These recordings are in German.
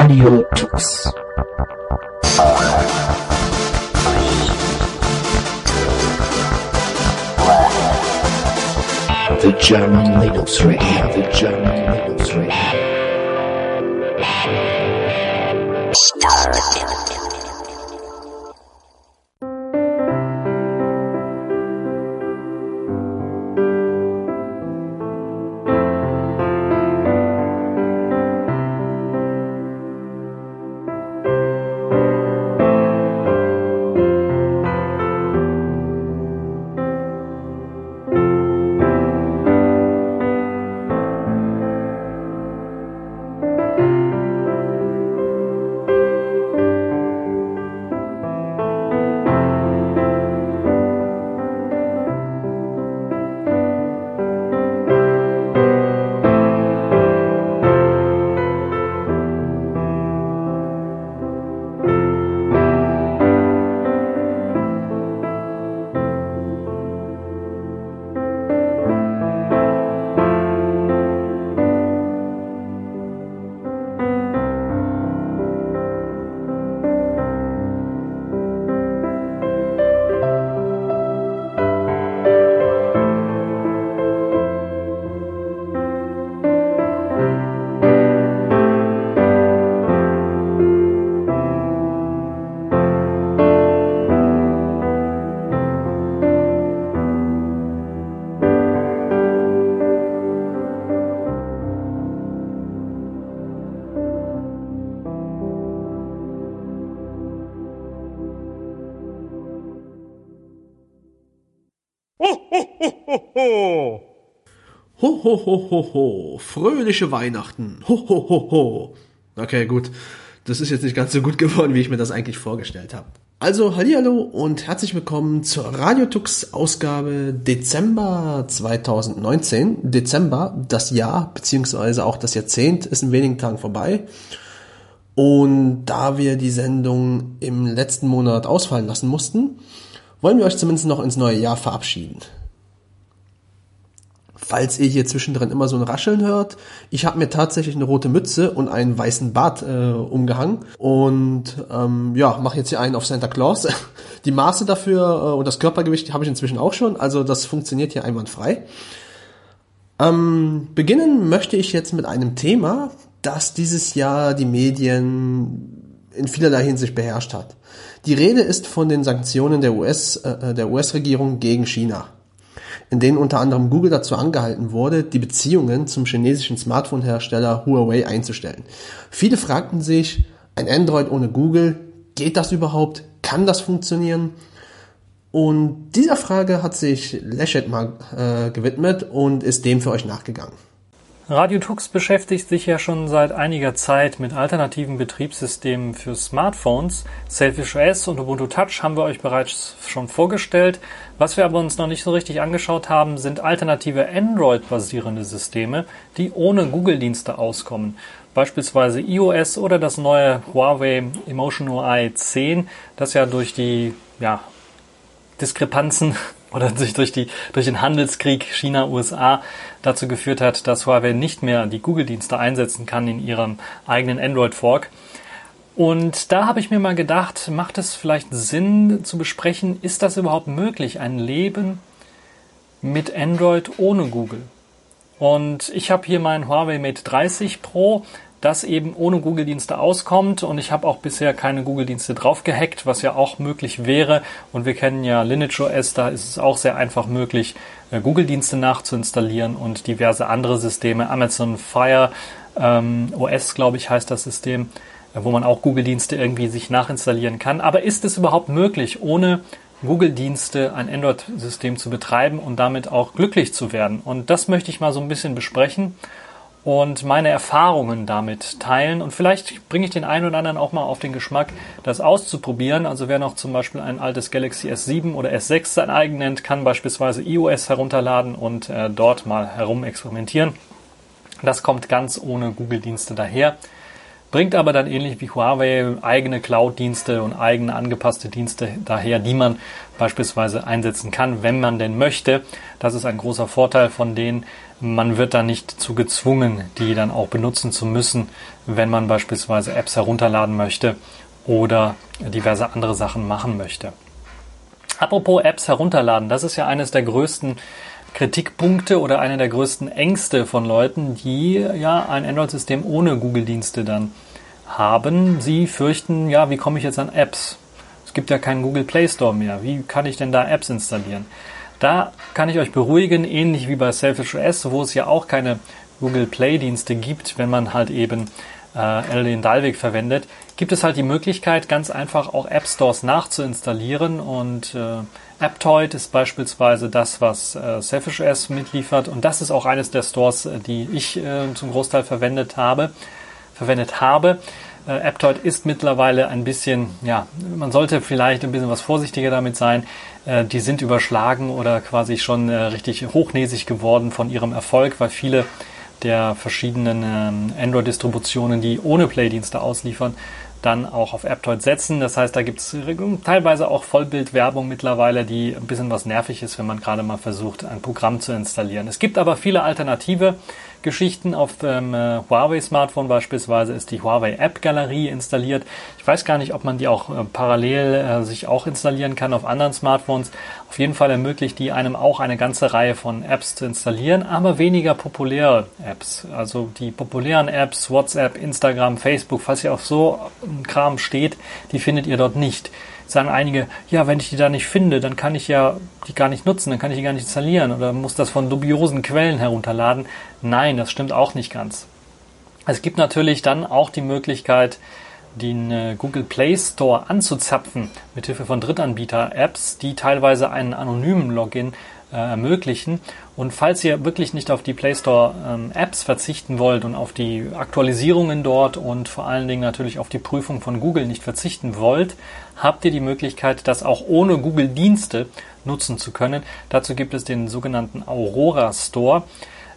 Radio Tux. The German Linux Radio. The German Linux Radio. Ho, ho, ho, ho, ho. Fröhliche Weihnachten. Ho, ho, ho, ho. Okay, gut. Das ist jetzt nicht ganz so gut geworden, wie ich mir das eigentlich vorgestellt habe. Also, hallihallo und herzlich willkommen zur Radio Tux Ausgabe Dezember 2019. Dezember, das Jahr, beziehungsweise auch das Jahrzehnt ist in wenigen Tagen vorbei. Und da wir die Sendung im letzten Monat ausfallen lassen mussten, wollen wir euch zumindest noch ins neue Jahr verabschieden. Falls ihr hier zwischendrin immer so ein Rascheln hört, ich habe mir tatsächlich eine rote Mütze und einen weißen Bart umgehangen und mache jetzt hier einen auf Santa Claus. Die Maße dafür und das Körpergewicht habe ich inzwischen auch schon, also das funktioniert hier einwandfrei. Beginnen möchte ich jetzt mit einem Thema, das dieses Jahr die Medien in vielerlei Hinsicht beherrscht hat. Die Rede ist von den Sanktionen der US-Regierung gegen China, in denen unter anderem Google dazu angehalten wurde, die Beziehungen zum chinesischen Smartphone-Hersteller Huawei einzustellen. Viele fragten sich, ein Android ohne Google, geht das überhaupt? Kann das funktionieren? Und dieser Frage hat sich Leschet mal gewidmet und ist dem für euch nachgegangen. Radio Tux beschäftigt sich ja schon seit einiger Zeit mit alternativen Betriebssystemen für Smartphones. Selfish OS und Ubuntu Touch haben wir euch bereits schon vorgestellt. Was wir aber uns noch nicht so richtig angeschaut haben, sind alternative Android-basierende Systeme, die ohne Google-Dienste auskommen. Beispielsweise iOS oder das neue Huawei Emotion UI 10, das ja durch die Diskrepanzen oder durch den Handelskrieg China-USA dazu geführt hat, dass Huawei nicht mehr die Google-Dienste einsetzen kann in ihrem eigenen Android-Fork. Und da habe ich mir mal gedacht, macht es vielleicht Sinn zu besprechen, ist das überhaupt möglich, ein Leben mit Android ohne Google? Und ich habe hier mein Huawei Mate 30 Pro, das eben ohne Google-Dienste auskommt, und ich habe auch bisher keine Google-Dienste drauf gehackt, was ja auch möglich wäre, und wir kennen ja Lineage OS, da ist es auch sehr einfach möglich, Google-Dienste nachzuinstallieren und diverse andere Systeme, Amazon Fire OS, glaube ich, heißt das System, wo man auch Google-Dienste irgendwie sich nachinstallieren kann. Aber ist es überhaupt möglich, ohne Google-Dienste ein Android-System zu betreiben und damit auch glücklich zu werden? Und das möchte ich mal so ein bisschen besprechen und meine Erfahrungen damit teilen, und vielleicht bringe ich den einen oder anderen auch mal auf den Geschmack, das auszuprobieren. Also wer noch zum Beispiel ein altes Galaxy S7 oder S6 sein eigen nennt, kann beispielsweise iOS herunterladen und dort mal herumexperimentieren. Das kommt ganz ohne Google-Dienste daher. bringt aber dann ähnlich wie Huawei eigene Cloud-Dienste und eigene angepasste Dienste daher, die man beispielsweise einsetzen kann, wenn man denn möchte. Das ist ein großer Vorteil von denen. Man wird da nicht zu gezwungen, die dann auch benutzen zu müssen, wenn man beispielsweise Apps herunterladen möchte oder diverse andere Sachen machen möchte. Apropos Apps herunterladen, das ist ja eines der größten Kritikpunkte oder einer der größten Ängste von Leuten, die ja ein Android-System ohne Google-Dienste dann haben. Sie fürchten, ja, wie komme ich jetzt an Apps? Es gibt ja keinen Google Play Store mehr. Wie kann ich denn da Apps installieren? Da kann ich euch beruhigen, ähnlich wie bei Selfish OS, wo es ja auch keine Google Play-Dienste gibt, wenn man halt eben den Dalvik verwendet, gibt es halt die Möglichkeit, ganz einfach auch App Stores nachzuinstallieren und Aptoide ist beispielsweise das, was Selfish OS mitliefert und das ist auch eines der Stores, die ich zum Großteil verwendet habe. Aptoide ist mittlerweile ein bisschen, ja, man sollte vielleicht ein bisschen was vorsichtiger damit sein. Die sind überschlagen oder quasi schon richtig hochnäsig geworden von ihrem Erfolg, weil viele der verschiedenen Android-Distributionen, die ohne Play-Dienste ausliefern, dann auch auf Aptoide setzen. Das heißt, da gibt es teilweise auch Vollbildwerbung mittlerweile, die ein bisschen was nervig ist, wenn man gerade mal versucht, ein Programm zu installieren. Es gibt aber viele alternative Geschichten. Auf dem Huawei-Smartphone beispielsweise ist die Huawei App-Galerie installiert. Ich weiß gar nicht, ob man die auch parallel sich auch installieren kann auf anderen Smartphones. Auf jeden Fall ermöglicht die einem auch eine ganze Reihe von Apps zu installieren, aber weniger populäre Apps. Also die populären Apps, WhatsApp, Instagram, Facebook, falls ihr auf so ein Kram steht, die findet ihr dort nicht. Sagen einige, ja, wenn ich die da nicht finde, dann kann ich ja die gar nicht nutzen, dann kann ich die gar nicht installieren oder muss das von dubiosen Quellen herunterladen. Nein, das stimmt auch nicht ganz. Es gibt natürlich dann auch die Möglichkeit, den Google Play Store anzuzapfen, mithilfe von Drittanbieter-Apps, die teilweise einen anonymen Login ermöglichen. Und falls ihr wirklich nicht auf die Play Store Apps verzichten wollt und auf die Aktualisierungen dort und vor allen Dingen natürlich auf die Prüfung von Google nicht verzichten wollt, habt ihr die Möglichkeit, das auch ohne Google Dienste nutzen zu können. Dazu gibt es den sogenannten Aurora Store,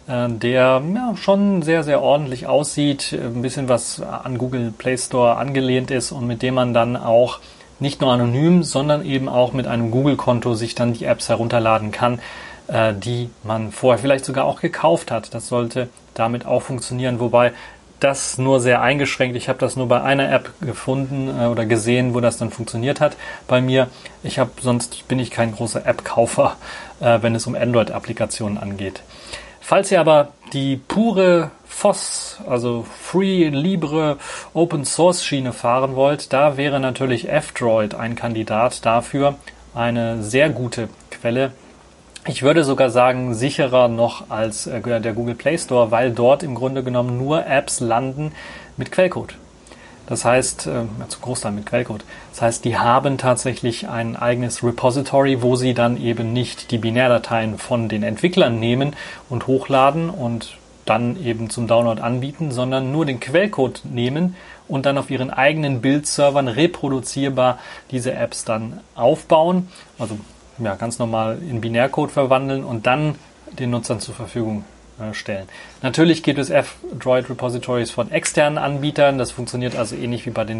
der ja, schon sehr, sehr ordentlich aussieht, ein bisschen was an Google Play Store angelehnt ist und mit dem man dann auch nicht nur anonym, sondern eben auch mit einem Google-Konto sich dann die Apps herunterladen kann, die man vorher vielleicht sogar auch gekauft hat. Das sollte damit auch funktionieren, wobei das nur sehr eingeschränkt. Ich habe das nur bei einer App gefunden oder gesehen, wo das dann funktioniert hat bei mir. Sonst bin ich kein großer App-Kaufer, wenn es um Android-Applikationen angeht. Falls ihr aber die pure FOSS, also Free, Libre, Open Source Schiene fahren wollt, da wäre natürlich F-Droid ein Kandidat dafür, eine sehr gute Quelle. Ich würde sogar sagen, sicherer noch als der Google Play Store, weil dort im Grunde genommen nur Apps landen mit Quellcode. Das heißt, zum Großteil mit Quellcode. Das heißt, die haben tatsächlich ein eigenes Repository, wo sie dann eben nicht die Binärdateien von den Entwicklern nehmen und hochladen und dann eben zum Download anbieten, sondern nur den Quellcode nehmen und dann auf ihren eigenen Bildservern reproduzierbar diese Apps dann aufbauen. Also ja, ganz normal in Binärcode verwandeln und dann den Nutzern zur Verfügung stellen. Natürlich gibt es F-Droid-Repositories von externen Anbietern. Das funktioniert also ähnlich wie bei den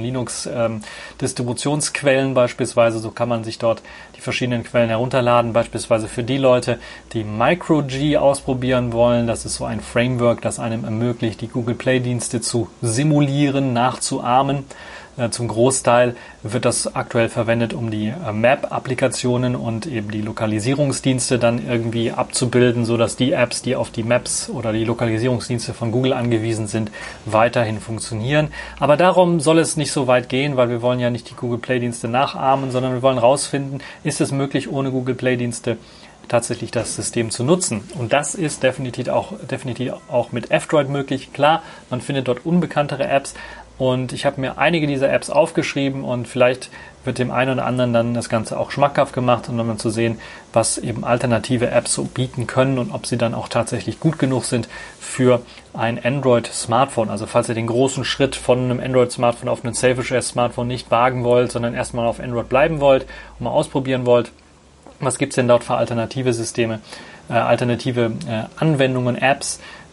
Linux-Distributionsquellen beispielsweise. So kann man sich dort die verschiedenen Quellen herunterladen. Beispielsweise für die Leute, die Micro-G ausprobieren wollen. Das ist so ein Framework, das einem ermöglicht, die Google Play-Dienste zu simulieren, nachzuahmen. Zum Großteil wird das aktuell verwendet, um die Map-Applikationen und eben die Lokalisierungsdienste dann irgendwie abzubilden, sodass die Apps, die auf die Maps oder die Lokalisierungsdienste von Google angewiesen sind, weiterhin funktionieren. Aber darum soll es nicht so weit gehen, weil wir wollen ja nicht die Google Play-Dienste nachahmen, sondern wir wollen herausfinden, ist es möglich, ohne Google Play-Dienste tatsächlich das System zu nutzen. Und das ist definitiv auch mit F-Droid möglich. Klar, man findet dort unbekanntere Apps, und ich habe mir einige dieser Apps aufgeschrieben und vielleicht wird dem einen oder anderen dann das Ganze auch schmackhaft gemacht, um dann zu sehen, was eben alternative Apps so bieten können und ob sie dann auch tatsächlich gut genug sind für ein Android-Smartphone. Also falls ihr den großen Schritt von einem Android-Smartphone auf ein Selfish OS-Smartphone nicht wagen wollt, sondern erstmal auf Android bleiben wollt und mal ausprobieren wollt, was gibt's denn dort für alternative Systeme, alternative Anwendungen, Apps,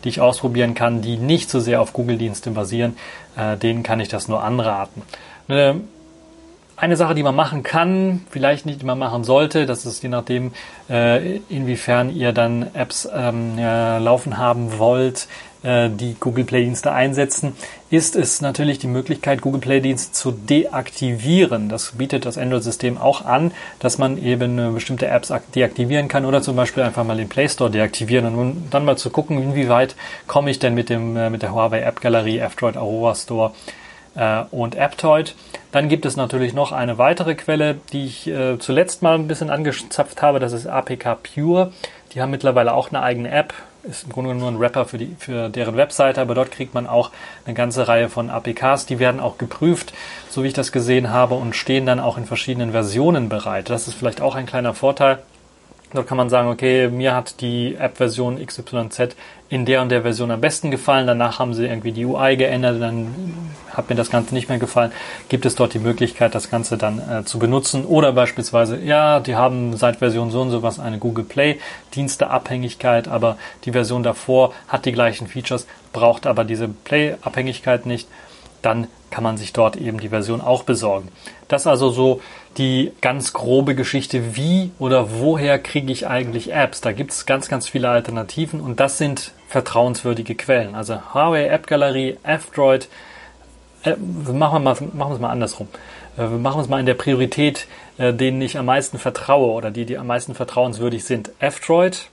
die ich ausprobieren kann, die nicht so sehr auf Google-Dienste basieren, denen kann ich das nur anraten. Eine Sache, die man machen kann, vielleicht nicht, die man machen sollte, das ist je nachdem, inwiefern ihr dann Apps laufen haben wollt, die Google Play-Dienste einsetzen, ist es natürlich die Möglichkeit, Google Play-Dienste zu deaktivieren. Das bietet das Android-System auch an, dass man eben bestimmte Apps deaktivieren kann oder zum Beispiel einfach mal den Play Store deaktivieren und dann mal zu gucken, inwieweit komme ich denn mit der Huawei App Galerie, F-Droid, Aurora Store und Aptoide. Dann gibt es natürlich noch eine weitere Quelle, die ich zuletzt mal ein bisschen angezapft habe, das ist APK Pure. Die haben mittlerweile auch eine eigene App, ist im Grunde nur ein Wrapper für deren Webseite, aber dort kriegt man auch eine ganze Reihe von APKs, die werden auch geprüft, so wie ich das gesehen habe, und stehen dann auch in verschiedenen Versionen bereit. Das ist vielleicht auch ein kleiner Vorteil. Dort kann man sagen, okay, mir hat die App-Version XYZ in der und der Version am besten gefallen, danach haben sie irgendwie die UI geändert, dann hat mir das Ganze nicht mehr gefallen. Gibt es dort die Möglichkeit, das Ganze dann zu benutzen? Oder beispielsweise, ja, die haben seit Version so und so was eine Google Play Diensteabhängigkeit, aber die Version davor hat die gleichen Features, braucht aber diese Play-Abhängigkeit nicht. Dann kann man sich dort eben die Version auch besorgen. Das ist also so die ganz grobe Geschichte, wie oder woher kriege ich eigentlich Apps. Da gibt es ganz, ganz viele Alternativen und das sind vertrauenswürdige Quellen. Also Huawei App Galerie, F-Droid, machen wir es mal andersrum. Wir machen es mal in der Priorität, denen ich am meisten vertraue oder die am meisten vertrauenswürdig sind. F-Droid,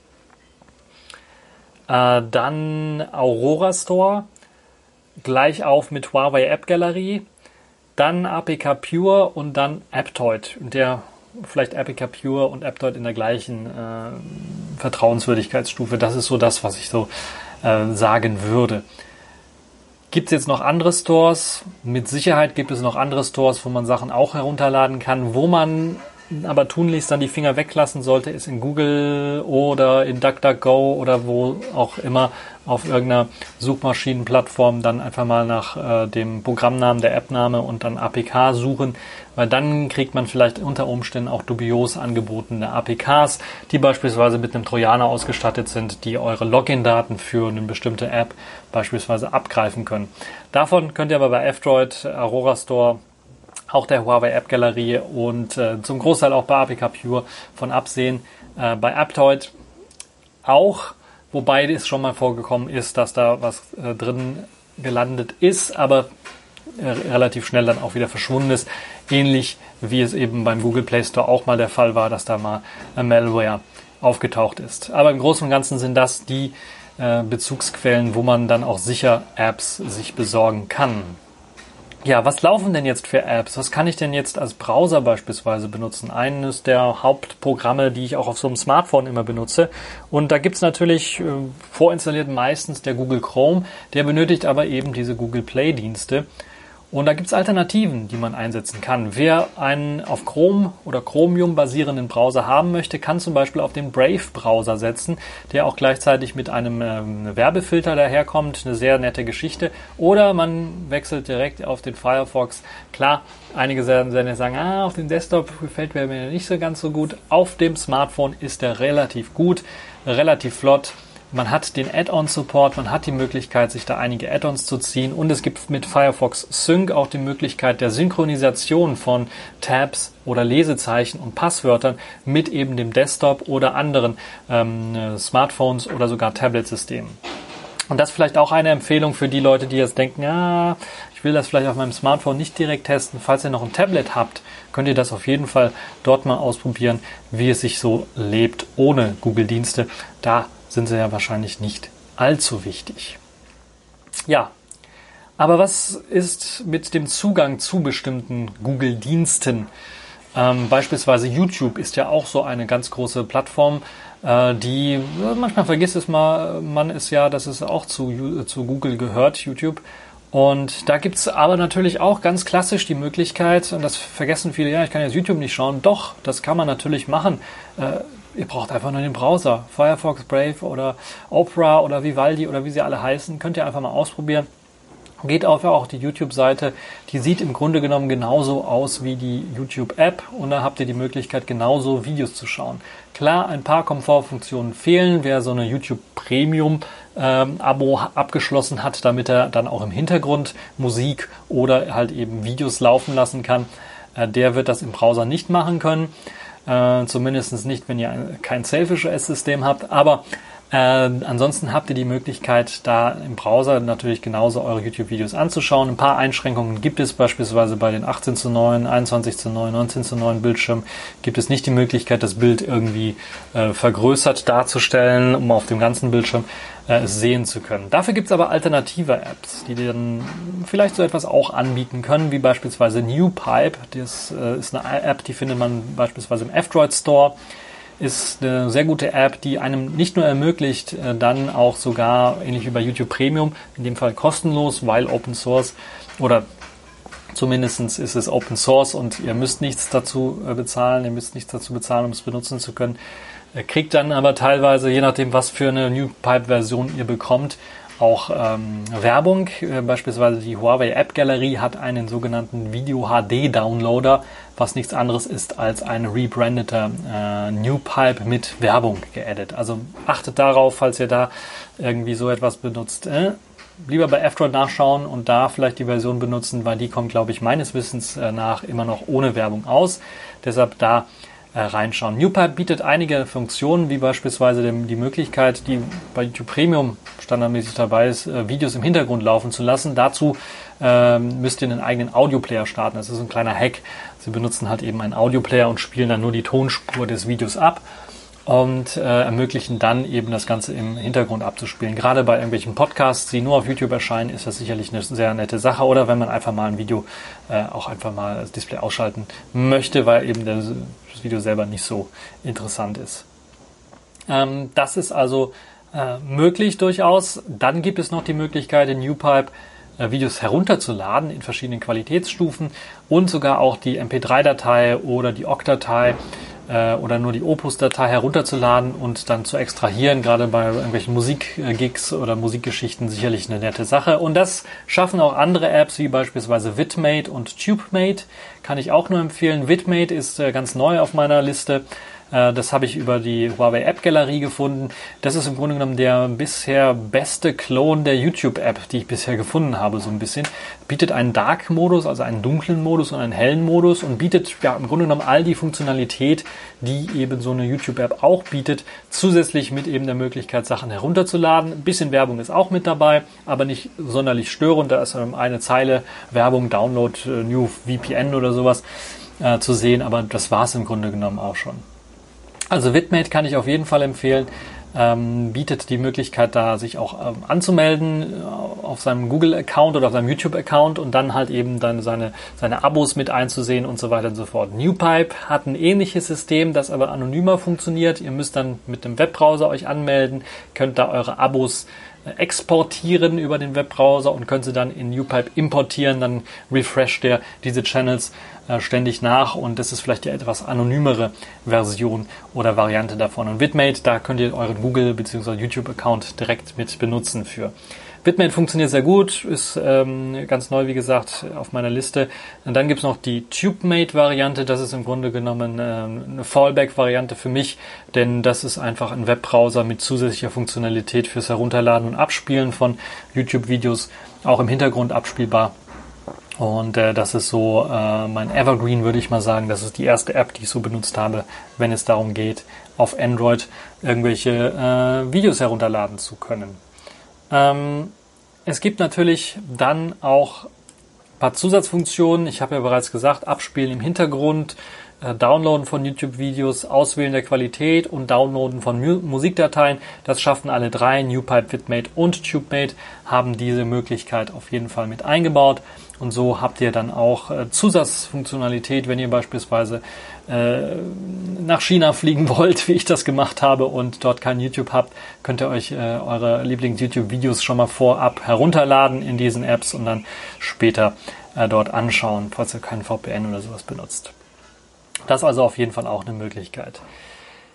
dann Aurora Store, gleich auf mit Huawei App Galerie, dann APK Pure und dann Aptoide. Und vielleicht APK Pure und Aptoide in der gleichen Vertrauenswürdigkeitsstufe. Das ist so das, was ich so sagen würde. Gibt es jetzt noch andere Stores? Mit Sicherheit gibt es noch andere Stores, wo man Sachen auch herunterladen kann. Wo man aber tunlichst dann die Finger weglassen sollte, ist in Google oder in DuckDuckGo oder wo auch immer auf irgendeiner Suchmaschinenplattform dann einfach mal nach dem Programmnamen, der Appname und dann APK suchen, weil dann kriegt man vielleicht unter Umständen auch dubios angebotene APKs, die beispielsweise mit einem Trojaner ausgestattet sind, die eure Login-Daten für eine bestimmte App beispielsweise abgreifen können. Davon könnt ihr aber bei F-Droid, Aurora Store, auch der Huawei App Galerie und zum Großteil auch bei APK Pure von absehen. Bei Aptoide auch, wobei es schon mal vorgekommen ist, dass da was drin gelandet ist, aber relativ schnell dann auch wieder verschwunden ist. Ähnlich wie es eben beim Google Play Store auch mal der Fall war, dass da mal Malware aufgetaucht ist. Aber im Großen und Ganzen sind das die Bezugsquellen, wo man dann auch sicher Apps sich besorgen kann. Ja, was laufen denn jetzt für Apps? Was kann ich denn jetzt als Browser beispielsweise benutzen? Eines der Hauptprogramme, die ich auch auf so einem Smartphone immer benutze. Und da gibt's natürlich vorinstalliert meistens der Google Chrome. Der benötigt aber eben diese Google Play Dienste. Und da gibt's Alternativen, die man einsetzen kann. Wer einen auf Chrome oder Chromium basierenden Browser haben möchte, kann zum Beispiel auf den Brave-Browser setzen, der auch gleichzeitig mit einem Werbefilter daherkommt. Eine sehr nette Geschichte. Oder man wechselt direkt auf den Firefox. Klar, einige werden sagen, auf dem Desktop gefällt mir nicht so ganz so gut. Auf dem Smartphone ist der relativ gut, relativ flott. Man hat den Add-on-Support, man hat die Möglichkeit, sich da einige Add-ons zu ziehen und es gibt mit Firefox Sync auch die Möglichkeit der Synchronisation von Tabs oder Lesezeichen und Passwörtern mit eben dem Desktop oder anderen Smartphones oder sogar Tablet-Systemen. Und das vielleicht auch eine Empfehlung für die Leute, die jetzt denken, ich will das vielleicht auf meinem Smartphone nicht direkt testen. Falls ihr noch ein Tablet habt, könnt ihr das auf jeden Fall dort mal ausprobieren, wie es sich so lebt ohne Google-Dienste. Da sind sie ja wahrscheinlich nicht allzu wichtig. Ja, aber was ist mit dem Zugang zu bestimmten Google-Diensten? Beispielsweise YouTube ist ja auch so eine ganz große Plattform, die, manchmal vergisst es man ist ja, dass es auch zu Google gehört, YouTube. Und da gibt's aber natürlich auch ganz klassisch die Möglichkeit, und das vergessen viele, ich kann jetzt YouTube nicht schauen. Doch, das kann man natürlich machen. Ihr braucht einfach nur den Browser. Firefox, Brave oder Opera oder Vivaldi oder wie sie alle heißen. Könnt ihr einfach mal ausprobieren. Geht auf auch die YouTube-Seite. Die sieht im Grunde genommen genauso aus wie die YouTube-App. Und da habt ihr die Möglichkeit, genauso Videos zu schauen. Klar, ein paar Komfortfunktionen fehlen. Wer so eine YouTube Premium Abo abgeschlossen hat, damit er dann auch im Hintergrund Musik oder halt eben Videos laufen lassen kann. Der wird das im Browser nicht machen können. Zumindest nicht, wenn ihr kein Selfish OS-System habt. Aber ansonsten habt ihr die Möglichkeit, da im Browser natürlich genauso eure YouTube-Videos anzuschauen. Ein paar Einschränkungen gibt es, beispielsweise bei den 18:9, 21:9, 19:9 Bildschirmen gibt es nicht die Möglichkeit, das Bild irgendwie vergrößert darzustellen, um auf dem ganzen Bildschirm es sehen zu können. Dafür gibt es aber alternative Apps, die dann vielleicht so etwas auch anbieten können, wie beispielsweise NewPipe. Das ist eine App, die findet man beispielsweise im F-Droid Store. Ist eine sehr gute App, die einem nicht nur ermöglicht, dann auch sogar, ähnlich wie bei YouTube Premium, in dem Fall kostenlos, weil Open Source oder zumindest ist es Open Source und ihr müsst nichts dazu bezahlen, um es benutzen zu können. Kriegt dann aber teilweise, je nachdem was für eine NewPipe-Version ihr bekommt, auch Werbung. Beispielsweise die Huawei App Gallery hat einen sogenannten Video HD Downloader, was nichts anderes ist als ein rebrandeter NewPipe mit Werbung geaddet. Also achtet darauf, falls ihr da irgendwie so etwas benutzt. Lieber bei F-Droid nachschauen und da vielleicht die Version benutzen, weil die kommt, glaube ich, meines Wissens nach immer noch ohne Werbung aus. Deshalb da reinschauen. NewPipe bietet einige Funktionen, wie beispielsweise die Möglichkeit, die bei YouTube Premium standardmäßig dabei ist, Videos im Hintergrund laufen zu lassen. Dazu müsst ihr einen eigenen Audioplayer starten. Das ist ein kleiner Hack. Sie benutzen halt eben einen Audioplayer und spielen dann nur die Tonspur des Videos ab und ermöglichen dann eben das Ganze im Hintergrund abzuspielen. Gerade bei irgendwelchen Podcasts, die nur auf YouTube erscheinen, ist das sicherlich eine sehr nette Sache. Oder wenn man einfach mal ein Video auch einfach mal das Display ausschalten möchte, weil eben das Video selber nicht so interessant ist. Das ist also möglich durchaus. Dann gibt es noch die Möglichkeit, in NewPipe Videos herunterzuladen in verschiedenen Qualitätsstufen und sogar auch die MP3-Datei oder die OGG-Datei oder nur die Opus-Datei herunterzuladen und dann zu extrahieren, gerade bei irgendwelchen Musikgigs oder Musikgeschichten sicherlich eine nette Sache. Und das schaffen auch andere Apps, wie beispielsweise Vidmate und TubeMate, kann ich auch nur empfehlen. Vidmate ist ganz neu auf meiner Liste. Das habe ich über die Huawei App Galerie gefunden. Das ist im Grunde genommen der bisher beste Klon der YouTube-App, die ich bisher gefunden habe, so ein bisschen. Bietet einen Dark-Modus, also einen dunklen Modus und einen hellen Modus und bietet ja im Grunde genommen all die Funktionalität, die eben so eine YouTube-App auch bietet, zusätzlich mit eben der Möglichkeit, Sachen herunterzuladen. Ein bisschen Werbung ist auch mit dabei, aber nicht sonderlich störend. Da ist eine Zeile Werbung, Download, New VPN oder sowas zu sehen, aber das war es im Grunde genommen auch schon. Also Vidmate kann ich auf jeden Fall empfehlen, bietet die Möglichkeit, da sich auch anzumelden auf seinem Google-Account oder auf seinem YouTube-Account und dann halt eben dann seine Abos mit einzusehen und so weiter und so fort. NewPipe hat ein ähnliches System, das aber anonymer funktioniert. Ihr müsst dann mit dem Webbrowser euch anmelden, könnt da eure Abos exportieren über den Webbrowser und könnt sie dann in NewPipe importieren, dann refresht der diese Channels ständig nach und das ist vielleicht die etwas anonymere Version oder Variante davon. Und Vidmate, da könnt ihr euren Google- bzw. YouTube-Account direkt mit benutzen für. Vidmate funktioniert sehr gut, ist ganz neu, wie gesagt, auf meiner Liste. Und dann gibt's noch die TubeMate-Variante, das ist im Grunde genommen eine Fallback-Variante für mich, denn das ist einfach ein Webbrowser mit zusätzlicher Funktionalität fürs Herunterladen und Abspielen von YouTube-Videos, auch im Hintergrund abspielbar. Und das ist so mein Evergreen, würde ich mal sagen. Das ist die erste App, die ich so benutzt habe, wenn es darum geht, auf Android irgendwelche Videos herunterladen zu können. Es gibt natürlich dann auch ein paar Zusatzfunktionen. Ich habe ja bereits gesagt, Abspielen im Hintergrund, Downloaden von YouTube-Videos, Auswählen der Qualität und Downloaden von Musikdateien. Das schaffen alle drei. NewPipe, Vidmate und TubeMate haben diese Möglichkeit auf jeden Fall mit eingebaut. Und so habt ihr dann auch Zusatzfunktionalität, wenn ihr beispielsweise nach China fliegen wollt, wie ich das gemacht habe und dort kein YouTube habt, könnt ihr euch eure Lieblings-YouTube-Videos schon mal vorab herunterladen in diesen Apps und dann später dort anschauen, falls ihr keinen VPN oder sowas benutzt. Das ist also auf jeden Fall auch eine Möglichkeit.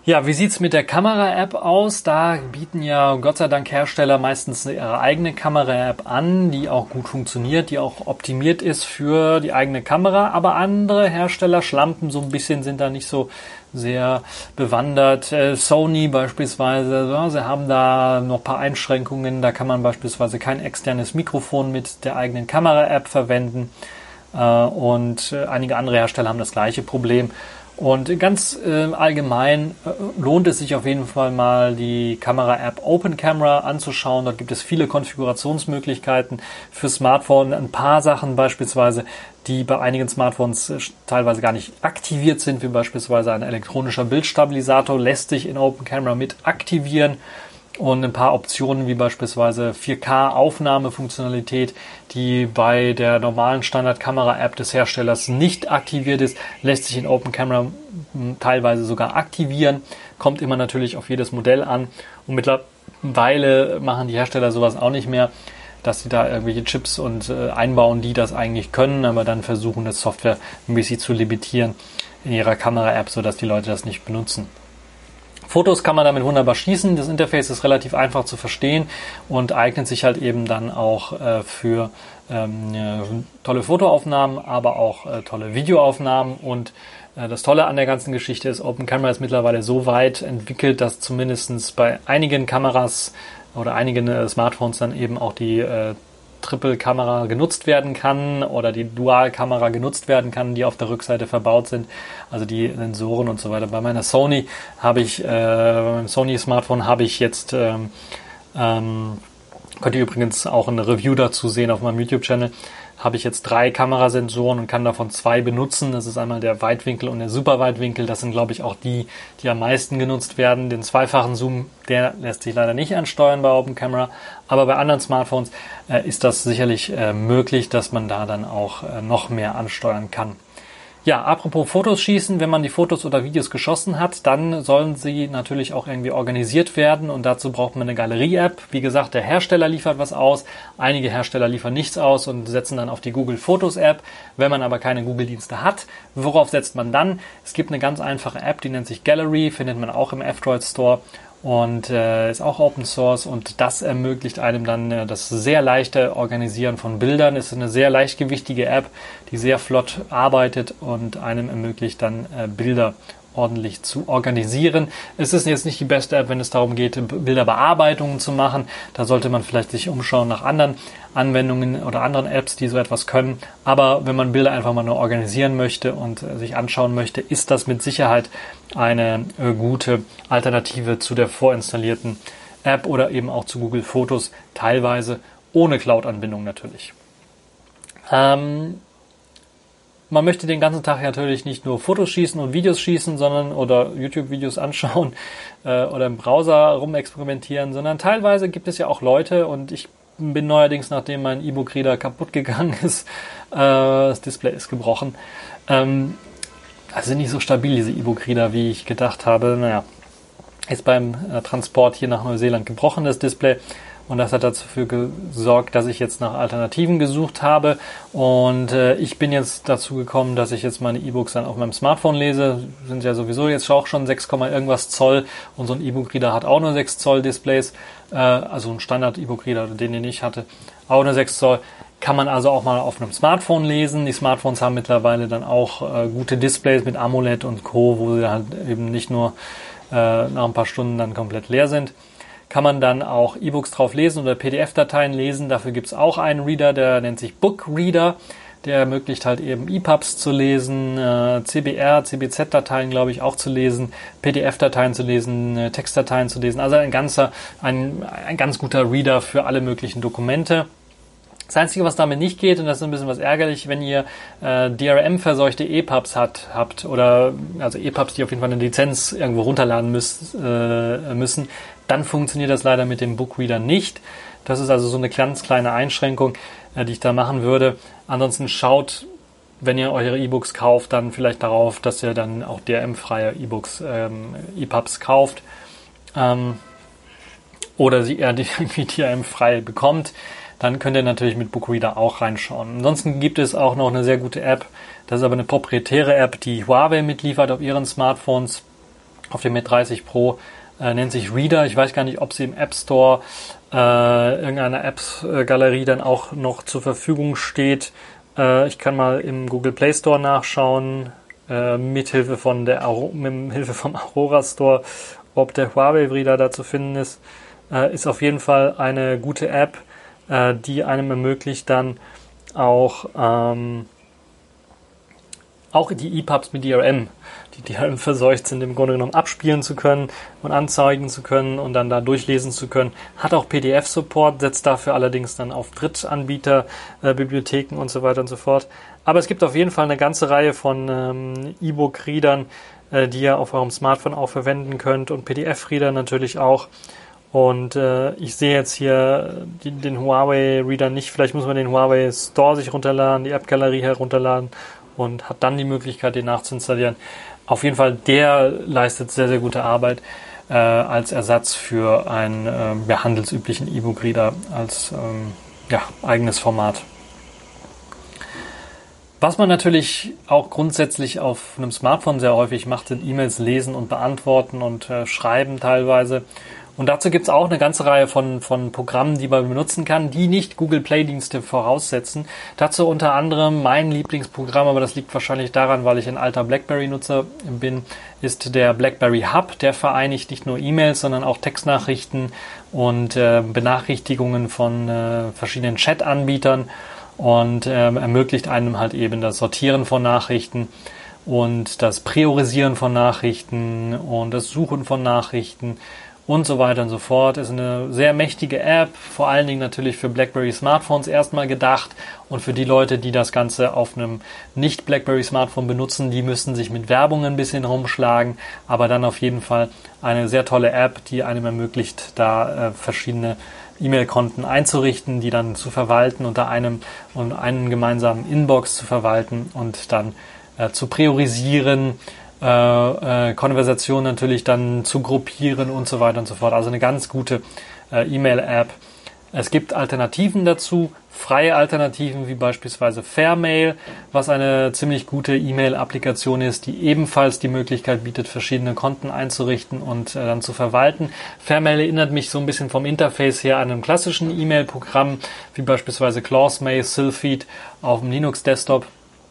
Ja, wie sieht's mit der Kamera-App aus? Da bieten ja Gott sei Dank Hersteller meistens ihre eigene Kamera-App an, die auch gut funktioniert, die auch optimiert ist für die eigene Kamera. Aber andere Hersteller schlampen so ein bisschen, sind da nicht so sehr bewandert. Sony beispielsweise, ja, sie haben da noch ein paar Einschränkungen. Da kann man beispielsweise kein externes Mikrofon mit der eigenen Kamera-App verwenden. Und einige andere Hersteller haben das gleiche Problem. Und ganz allgemein lohnt es sich auf jeden Fall mal, die Kamera-App Open Camera anzuschauen. Dort gibt es viele Konfigurationsmöglichkeiten für Smartphone. Ein paar Sachen beispielsweise, die bei einigen Smartphones teilweise gar nicht aktiviert sind, wie beispielsweise ein elektronischer Bildstabilisator, lässt sich in Open Camera mit aktivieren. Und ein paar Optionen wie beispielsweise 4K-Aufnahmefunktionalität, die bei der normalen Standard-Kamera-App des Herstellers nicht aktiviert ist, lässt sich in Open Camera teilweise sogar aktivieren. Kommt immer natürlich auf jedes Modell an. Und mittlerweile machen die Hersteller sowas auch nicht mehr, dass sie da irgendwelche Chips und einbauen, die das eigentlich können, aber dann versuchen, das Software ein bisschen zu limitieren in ihrer Kamera-App, sodass die Leute das nicht benutzen. Fotos kann man damit wunderbar schießen. Das Interface ist relativ einfach zu verstehen und eignet sich halt eben dann auch für tolle Fotoaufnahmen, aber auch tolle Videoaufnahmen. Und das Tolle an der ganzen Geschichte ist, Open Camera ist mittlerweile so weit entwickelt, dass zumindest bei einigen Kameras oder einigen Smartphones dann eben auch die Triple-Kamera genutzt werden kann oder die Dual-Kamera genutzt werden kann, die auf der Rückseite verbaut sind, also die Sensoren und so weiter. Bei meiner Sony bei meinem Sony-Smartphone habe ich jetzt, könnt ihr übrigens auch eine Review dazu sehen auf meinem YouTube-Channel, habe ich jetzt 3 Kamerasensoren und kann davon 2 benutzen. Das ist einmal der Weitwinkel und der Superweitwinkel. Das sind, glaube ich, auch die am meisten genutzt werden. Den zweifachen Zoom, der lässt sich leider nicht ansteuern bei Open Camera. Aber bei anderen Smartphones ist das sicherlich möglich, dass man da dann auch noch mehr ansteuern kann. Ja, apropos Fotos schießen, wenn man die Fotos oder Videos geschossen hat, dann sollen sie natürlich auch irgendwie organisiert werden und dazu braucht man eine Galerie-App. Wie gesagt, der Hersteller liefert was aus, einige Hersteller liefern nichts aus und setzen dann auf die Google Fotos App. Wenn man aber keine Google-Dienste hat, worauf setzt man dann? Es gibt eine ganz einfache App, die nennt sich Gallery, findet man auch im F-Droid Store. Und ist auch Open Source und das ermöglicht einem dann das sehr leichte Organisieren von Bildern. Es ist eine sehr leichtgewichtige App, die sehr flott arbeitet und einem ermöglicht dann Bilder ordentlich zu organisieren. Es ist jetzt nicht die beste App, wenn es darum geht, Bilderbearbeitungen zu machen. Da sollte man vielleicht sich umschauen nach anderen Anwendungen oder anderen Apps, die so etwas können. Aber wenn man Bilder einfach mal nur organisieren möchte und sich anschauen möchte, ist das mit Sicherheit eine gute Alternative zu der vorinstallierten App oder eben auch zu Google Fotos, teilweise ohne Cloud-Anbindung natürlich. Man möchte den ganzen Tag natürlich nicht nur Fotos schießen und Videos schießen, oder YouTube-Videos anschauen oder im Browser rumexperimentieren, sondern teilweise gibt es ja auch Leute, und ich bin neuerdings, nachdem mein E-Book-Reader kaputt gegangen ist, das Display ist gebrochen. Also nicht so stabil, diese E-Book-Reader, wie ich gedacht habe. Naja, ist beim Transport hier nach Neuseeland gebrochen, das Display. Und das hat dafür gesorgt, dass ich jetzt nach Alternativen gesucht habe. Und ich bin jetzt dazu gekommen, dass ich jetzt meine E-Books dann auf meinem Smartphone lese. Sind ja sowieso jetzt auch schon 6, irgendwas Zoll. Und so ein E-Book-Reader hat auch nur 6 Zoll Displays. Also ein Standard-E-Book-Reader, den ich hatte, auch nur 6 Zoll. Kann man also auch mal auf einem Smartphone lesen. Die Smartphones haben mittlerweile dann auch gute Displays mit AMOLED und Co., wo sie halt eben nicht nur nach ein paar Stunden dann komplett leer sind. Kann man dann auch E-Books drauf lesen oder PDF-Dateien lesen. Dafür gibt es auch einen Reader, der nennt sich Book Reader. Der ermöglicht halt eben EPUBs zu lesen, CBR, CBZ-Dateien, glaube ich, auch zu lesen, PDF-Dateien zu lesen, Textdateien zu lesen. Also ein ganz guter Reader für alle möglichen Dokumente. Das Einzige, was damit nicht geht, und das ist ein bisschen was ärgerlich, wenn ihr DRM-verseuchte EPUBs habt oder also EPUBs, die auf jeden Fall eine Lizenz irgendwo runterladen müssen, dann funktioniert das leider mit dem Bookreader nicht. Das ist also so eine ganz kleine Einschränkung, die ich da machen würde. Ansonsten schaut, wenn ihr eure E-Books kauft, dann vielleicht darauf, dass ihr dann auch DRM-freie E-Books, EPUBs kauft oder sie eher irgendwie DRM-frei bekommt. Dann könnt ihr natürlich mit Bookreader auch reinschauen. Ansonsten gibt es auch noch eine sehr gute App. Das ist aber eine proprietäre App, die Huawei mitliefert auf ihren Smartphones. auf dem Mate 30 Pro, nennt sich Reader. Ich weiß gar nicht, ob sie im App Store irgendeiner Apps-Galerie dann auch noch zur Verfügung steht. Ich kann mal im Google Play Store nachschauen, mithilfe vom Aurora Store, ob der Huawei Reader da zu finden ist. Ist auf jeden Fall eine gute App, die einem ermöglicht, dann auch die EPUBs mit DRM, die DRM verseucht sind, im Grunde genommen abspielen zu können und anzeigen zu können und dann da durchlesen zu können. Hat auch PDF-Support, setzt dafür allerdings dann auf Drittanbieter, Bibliotheken und so weiter und so fort. Aber es gibt auf jeden Fall eine ganze Reihe von E-Book-Readern, die ihr auf eurem Smartphone auch verwenden könnt und PDF-Reader natürlich auch. Und ich sehe jetzt hier den Huawei-Reader nicht. Vielleicht muss man den Huawei Store sich runterladen, die App-Galerie herunterladen und hat dann die Möglichkeit, den nachzuinstallieren. Auf jeden Fall, der leistet sehr, sehr gute Arbeit als Ersatz für einen handelsüblichen E-Book-Reader als eigenes Format. Was man natürlich auch grundsätzlich auf einem Smartphone sehr häufig macht, sind E-Mails lesen und beantworten und schreiben teilweise. Und dazu gibt es auch eine ganze Reihe von Programmen, die man benutzen kann, die nicht Google Play-Dienste voraussetzen. Dazu unter anderem mein Lieblingsprogramm, aber das liegt wahrscheinlich daran, weil ich ein alter BlackBerry-Nutzer bin, ist der BlackBerry Hub. Der vereinigt nicht nur E-Mails, sondern auch Textnachrichten und Benachrichtigungen von verschiedenen Chat-Anbietern und ermöglicht einem halt eben das Sortieren von Nachrichten und das Priorisieren von Nachrichten und das Suchen von Nachrichten und so weiter und so fort. Ist eine sehr mächtige App, vor allen Dingen natürlich für BlackBerry Smartphones erstmal gedacht und für die Leute, die das Ganze auf einem nicht BlackBerry Smartphone benutzen, die müssen sich mit Werbung ein bisschen rumschlagen, aber dann auf jeden Fall eine sehr tolle App, die einem ermöglicht, da verschiedene E-Mail-Konten einzurichten, die dann zu verwalten unter einen gemeinsamen Inbox zu verwalten und dann zu priorisieren, Konversation natürlich dann zu gruppieren und so weiter und so fort. Also eine ganz gute E-Mail-App. Es gibt Alternativen dazu, freie Alternativen wie beispielsweise Fairmail, was eine ziemlich gute E-Mail-Applikation ist, die ebenfalls die Möglichkeit bietet, verschiedene Konten einzurichten und dann zu verwalten. Fairmail erinnert mich so ein bisschen vom Interface her an einem klassischen E-Mail-Programm, wie beispielsweise Clausemail, Sylpheed auf dem Linux-Desktop.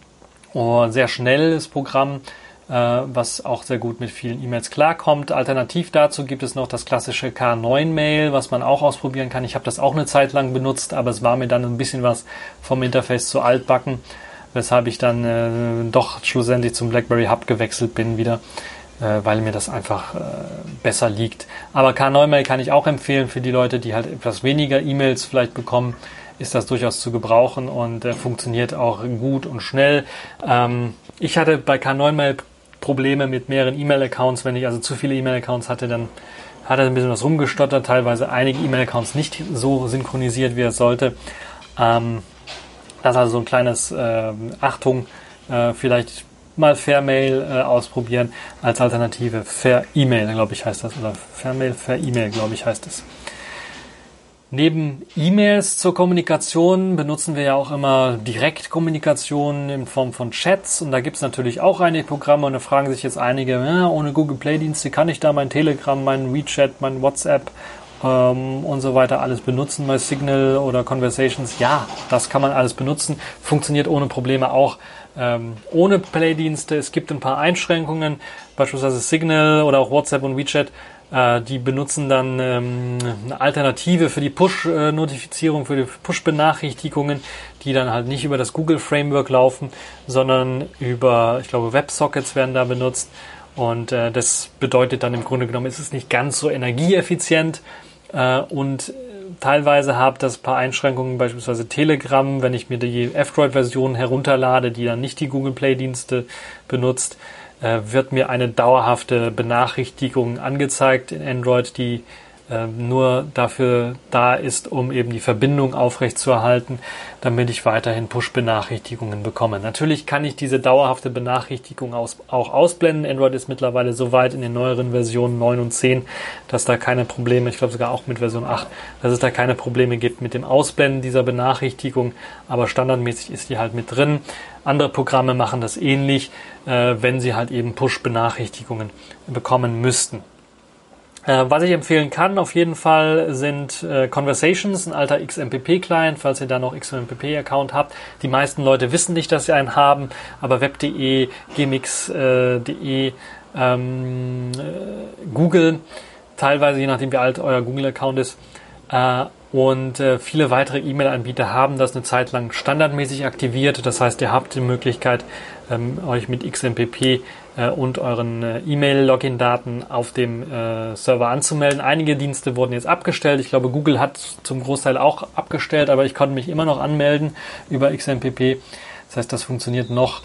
Sehr schnelles Programm, was auch sehr gut mit vielen E-Mails klarkommt. Alternativ dazu gibt es noch das klassische K9-Mail, was man auch ausprobieren kann. Ich habe das auch eine Zeit lang benutzt, aber es war mir dann ein bisschen was vom Interface zu altbacken, weshalb ich dann doch schlussendlich zum BlackBerry Hub gewechselt bin wieder, weil mir das einfach besser liegt. Aber K9-Mail kann ich auch empfehlen für die Leute, die halt etwas weniger E-Mails vielleicht bekommen, ist das durchaus zu gebrauchen und funktioniert auch gut und schnell. Ich hatte bei K9-Mail Probleme mit mehreren E-Mail-Accounts. Wenn ich also zu viele E-Mail-Accounts hatte, dann hat er ein bisschen was rumgestottert, teilweise einige E-Mail-Accounts nicht so synchronisiert, wie es sollte. Das ist also so ein kleines Achtung, vielleicht mal Fairmail ausprobieren als Alternative. Fair-E-Mail, glaube ich, heißt das. Oder Fairmail, Fair-E-Mail, glaube ich, heißt es. Neben E-Mails zur Kommunikation benutzen wir ja auch immer Direktkommunikation in Form von Chats und da gibt's natürlich auch einige Programme und da fragen sich jetzt einige, ohne Google Play Dienste kann ich da mein Telegram, mein WeChat, mein WhatsApp und so weiter alles benutzen, mein Signal oder Conversations? Ja, das kann man alles benutzen, funktioniert ohne Probleme auch ohne Play-Dienste. Es gibt ein paar Einschränkungen, beispielsweise Signal oder auch WhatsApp und WeChat. Die benutzen dann eine Alternative für die Push-Notifizierung, für die Push-Benachrichtigungen, die dann halt nicht über das Google-Framework laufen, sondern über, ich glaube, WebSockets werden da benutzt. Und das bedeutet dann im Grunde genommen, es ist nicht ganz so energieeffizient und teilweise hat das ein paar Einschränkungen, beispielsweise Telegram, wenn ich mir die F-Droid-Version herunterlade, die dann nicht die Google Play-Dienste benutzt, wird mir eine dauerhafte Benachrichtigung angezeigt in Android, die nur dafür da ist, um eben die Verbindung aufrechtzuerhalten, damit ich weiterhin Push-Benachrichtigungen bekomme. Natürlich kann ich diese dauerhafte Benachrichtigung auch ausblenden. Android ist mittlerweile so weit in den neueren Versionen 9 und 10, dass da keine Probleme, ich glaube sogar auch mit Version 8, dass es da keine Probleme gibt mit dem Ausblenden dieser Benachrichtigung, aber standardmäßig ist die halt mit drin. Andere Programme machen das ähnlich, wenn sie halt eben Push-Benachrichtigungen bekommen müssten. Was ich empfehlen kann, auf jeden Fall sind Conversations, ein alter XMPP-Client, falls ihr da noch XMPP-Account habt. Die meisten Leute wissen nicht, dass sie einen haben, aber web.de, gmx.de, Google, teilweise je nachdem wie alt euer Google-Account ist, und viele weitere E-Mail-Anbieter haben das eine Zeit lang standardmäßig aktiviert. Das heißt, ihr habt die Möglichkeit, euch mit XMPP und euren E-Mail-Login-Daten auf dem Server anzumelden. Einige Dienste wurden jetzt abgestellt. Ich glaube, Google hat zum Großteil auch abgestellt, aber ich konnte mich immer noch anmelden über XMPP. Das heißt, das funktioniert noch.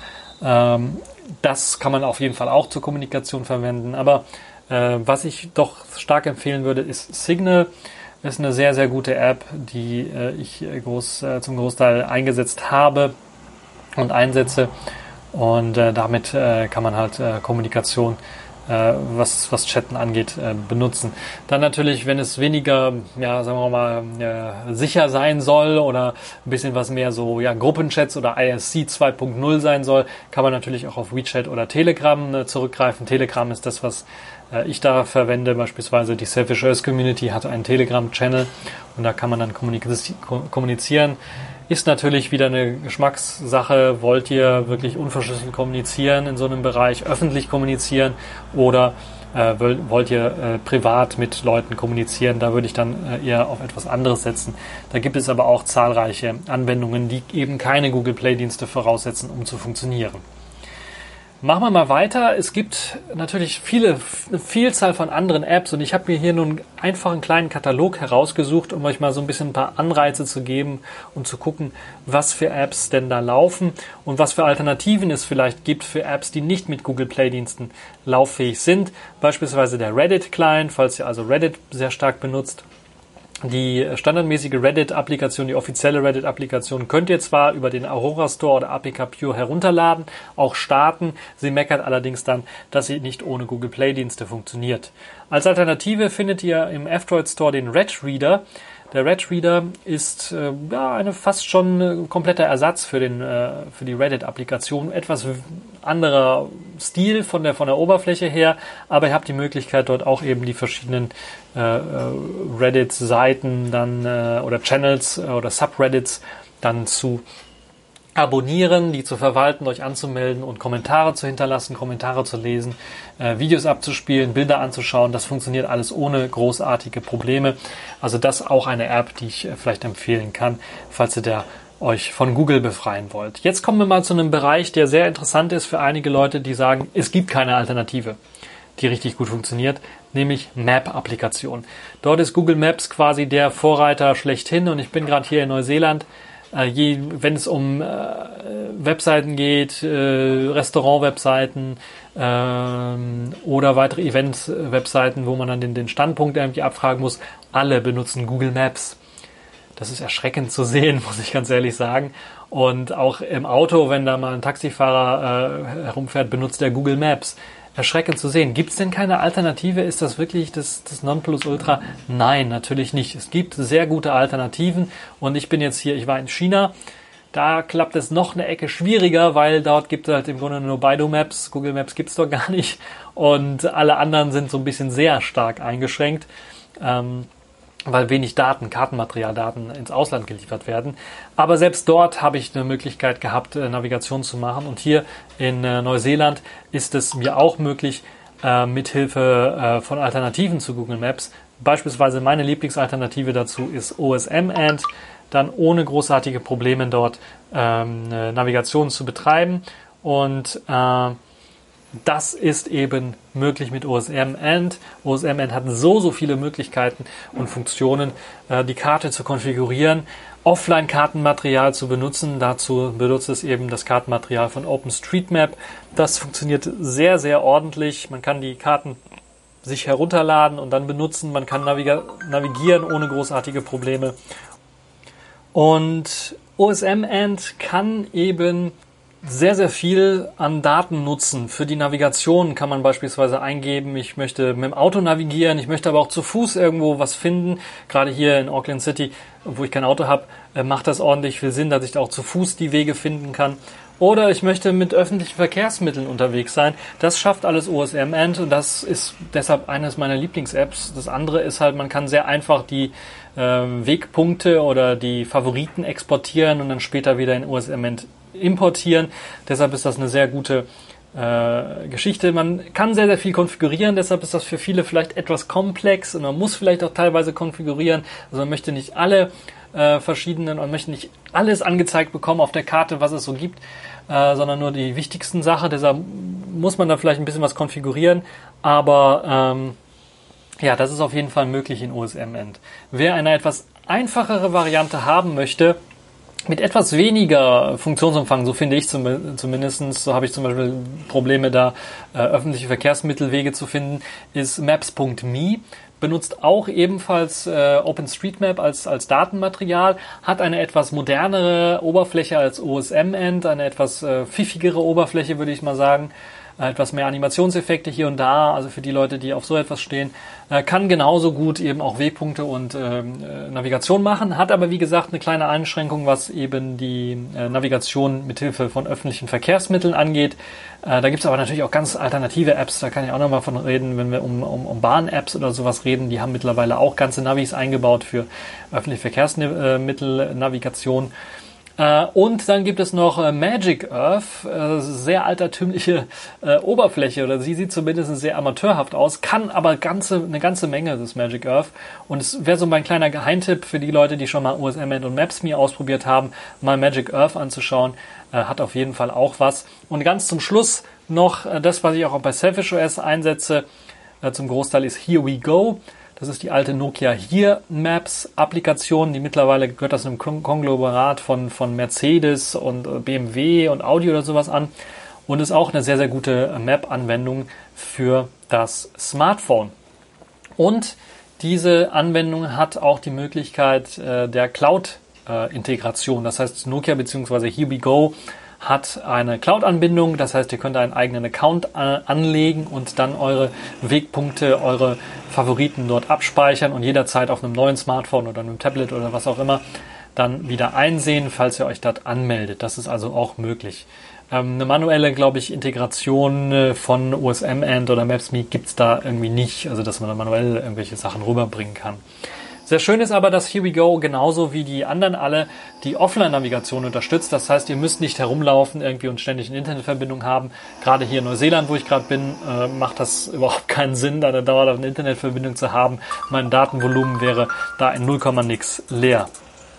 Das kann man auf jeden Fall auch zur Kommunikation verwenden. Aber was ich doch stark empfehlen würde, ist Signal. Ist eine sehr, sehr gute App, die ich zum Großteil eingesetzt habe und einsetze. Und damit kann man halt Kommunikation, was Chatten angeht, benutzen. Dann natürlich, wenn es weniger, ja, sagen wir mal, sicher sein soll oder ein bisschen was mehr so, ja, Gruppenchats oder IRC 2.0 sein soll, kann man natürlich auch auf WeChat oder Telegram zurückgreifen. Telegram ist das, was ich da verwende. Beispielsweise die Selfish Earth Community hat einen Telegram-Channel und da kann man dann kommunizieren. Ist natürlich wieder eine Geschmackssache. Wollt ihr wirklich unverschlüsselt kommunizieren in so einem Bereich, öffentlich kommunizieren oder wollt ihr privat mit Leuten kommunizieren? Da würde ich dann eher auf etwas anderes setzen. Da gibt es aber auch zahlreiche Anwendungen, die eben keine Google Play-Dienste voraussetzen, um zu funktionieren. Machen wir mal weiter. Es gibt natürlich eine Vielzahl von anderen Apps und ich habe mir hier nun einfach einen kleinen Katalog herausgesucht, um euch mal so ein bisschen ein paar Anreize zu geben und zu gucken, was für Apps denn da laufen und was für Alternativen es vielleicht gibt für Apps, die nicht mit Google Play Diensten lauffähig sind. Beispielsweise der Reddit Client, falls ihr also Reddit sehr stark benutzt. Die standardmäßige Reddit-Applikation, die offizielle Reddit-Applikation könnt ihr zwar über den Aurora Store oder APK Pure herunterladen, auch starten. Sie meckert allerdings dann, dass sie nicht ohne Google Play-Dienste funktioniert. Als Alternative findet ihr im F-Droid Store den Red Reader. Der Red Reader ist eine fast schon kompletter Ersatz für die Reddit-Applikation. Etwas anderer Stil von der Oberfläche her, aber ihr habt die Möglichkeit, dort auch eben die verschiedenen Reddit-Seiten dann oder Channels oder Subreddits dann zu abonnieren, die zu verwalten, euch anzumelden und Kommentare zu hinterlassen, Kommentare zu lesen, Videos abzuspielen, Bilder anzuschauen. Das funktioniert alles ohne großartige Probleme. Also das auch eine App, die ich vielleicht empfehlen kann, falls ihr euch von Google befreien wollt. Jetzt kommen wir mal zu einem Bereich, der sehr interessant ist für einige Leute, die sagen, es gibt keine Alternative, die richtig gut funktioniert, nämlich Map-Applikation. Dort ist Google Maps quasi der Vorreiter schlechthin und ich bin gerade hier in Neuseeland. Wenn es um Webseiten geht, Restaurant-Webseiten oder weitere Event-Webseiten, wo man dann den Standpunkt irgendwie abfragen muss, alle benutzen Google Maps. Das ist erschreckend zu sehen, muss ich ganz ehrlich sagen. Und auch im Auto, wenn da mal ein Taxifahrer herumfährt, benutzt er Google Maps. Erschreckend zu sehen. Gibt es denn keine Alternative? Ist das wirklich das Nonplusultra? Nein, natürlich nicht. Es gibt sehr gute Alternativen und ich war in China, da klappt es noch eine Ecke schwieriger, weil dort gibt es halt im Grunde nur Baidu Maps, Google Maps gibt es dort gar nicht und alle anderen sind so ein bisschen sehr stark eingeschränkt, weil wenig Kartenmaterialdaten ins Ausland geliefert werden. Aber selbst dort habe ich eine Möglichkeit gehabt, Navigation zu machen. Und hier in Neuseeland ist es mir auch möglich, mithilfe von Alternativen zu Google Maps. Beispielsweise meine Lieblingsalternative dazu ist OSM-And, dann ohne großartige Probleme dort Navigation zu betreiben. Und das ist eben möglich mit OSM-And. OSM-And hat so viele Möglichkeiten und Funktionen, die Karte zu konfigurieren, Offline-Kartenmaterial zu benutzen. Dazu benutzt es eben das Kartenmaterial von OpenStreetMap. Das funktioniert sehr, sehr ordentlich. Man kann die Karten sich herunterladen und dann benutzen. Man kann navigieren ohne großartige Probleme. Und OSM End kann eben sehr, sehr viel an Daten nutzen. Für die Navigation kann man beispielsweise eingeben, ich möchte mit dem Auto navigieren, ich möchte aber auch zu Fuß irgendwo was finden. Gerade hier in Auckland City, wo ich kein Auto habe, macht das ordentlich viel Sinn, dass ich da auch zu Fuß die Wege finden kann. Oder ich möchte mit öffentlichen Verkehrsmitteln unterwegs sein. Das schafft alles OSM End und das ist deshalb eines meiner Lieblings-Apps. Das andere ist halt, man kann sehr einfach die Wegpunkte oder die Favoriten exportieren und dann später wieder in OSM End importieren. Deshalb ist das eine sehr gute Geschichte. Man kann sehr, sehr viel konfigurieren, deshalb ist das für viele vielleicht etwas komplex und man muss vielleicht auch teilweise konfigurieren. Also man möchte nicht alle verschiedenen und möchte nicht alles angezeigt bekommen auf der Karte, was es so gibt, sondern nur die wichtigsten Sachen. Deshalb muss man da vielleicht ein bisschen was konfigurieren, aber ja, das ist auf jeden Fall möglich in OSM End. Wer eine etwas einfachere Variante haben möchte, mit etwas weniger Funktionsumfang, so finde ich zumindest, so habe ich zum Beispiel Probleme da, öffentliche Verkehrsmittelwege zu finden, ist Maps.me. Benutzt auch ebenfalls OpenStreetMap als Datenmaterial, hat eine etwas modernere Oberfläche als OSM End, eine etwas pfiffigere Oberfläche, würde ich mal sagen. Etwas mehr Animationseffekte hier und da, also für die Leute, die auf so etwas stehen, kann genauso gut eben auch Wegpunkte und Navigation machen, hat aber wie gesagt eine kleine Einschränkung, was eben die Navigation mithilfe von öffentlichen Verkehrsmitteln angeht. Da gibt es aber natürlich auch ganz alternative Apps, da kann ich auch nochmal von reden, wenn wir um Bahn-Apps oder sowas reden, die haben mittlerweile auch ganze Navis eingebaut für öffentliche Verkehrsmittelnavigation. Und dann gibt es noch Magic Earth, sehr altertümliche Oberfläche, oder sie sieht zumindest sehr amateurhaft aus, kann aber eine ganze Menge, das Magic Earth. Und es wäre so mein kleiner Geheimtipp für die Leute, die schon mal OSM End und Maps.me ausprobiert haben, mal Magic Earth anzuschauen. Hat auf jeden Fall auch was. Und ganz zum Schluss noch das, was ich auch bei Selfish OS einsetze, zum Großteil ist Here We Go. Das ist die alte Nokia Here Maps Applikation, die mittlerweile gehört das einem Konglomerat von Mercedes und BMW und Audi oder sowas an und ist auch eine sehr, sehr gute Map-Anwendung für das Smartphone. Und diese Anwendung hat auch die Möglichkeit der Cloud-Integration. Das heißt, Nokia bzw. Here We Go hat eine Cloud-Anbindung, das heißt, ihr könnt einen eigenen Account anlegen und dann eure Wegpunkte, eure Favoriten dort abspeichern und jederzeit auf einem neuen Smartphone oder einem Tablet oder was auch immer dann wieder einsehen, falls ihr euch dort anmeldet. Das ist also auch möglich. Eine manuelle, glaube ich, Integration von OSM End oder Maps.me gibt's da irgendwie nicht, also dass man da manuell irgendwelche Sachen rüberbringen kann. Sehr schön ist aber, dass Here We Go genauso wie die anderen alle die Offline-Navigation unterstützt. Das heißt, ihr müsst nicht herumlaufen irgendwie und ständig eine Internetverbindung haben. Gerade hier in Neuseeland, wo ich gerade bin, macht das überhaupt keinen Sinn, da eine dauerhafte Internetverbindung zu haben. Mein Datenvolumen wäre da in 0, nix leer.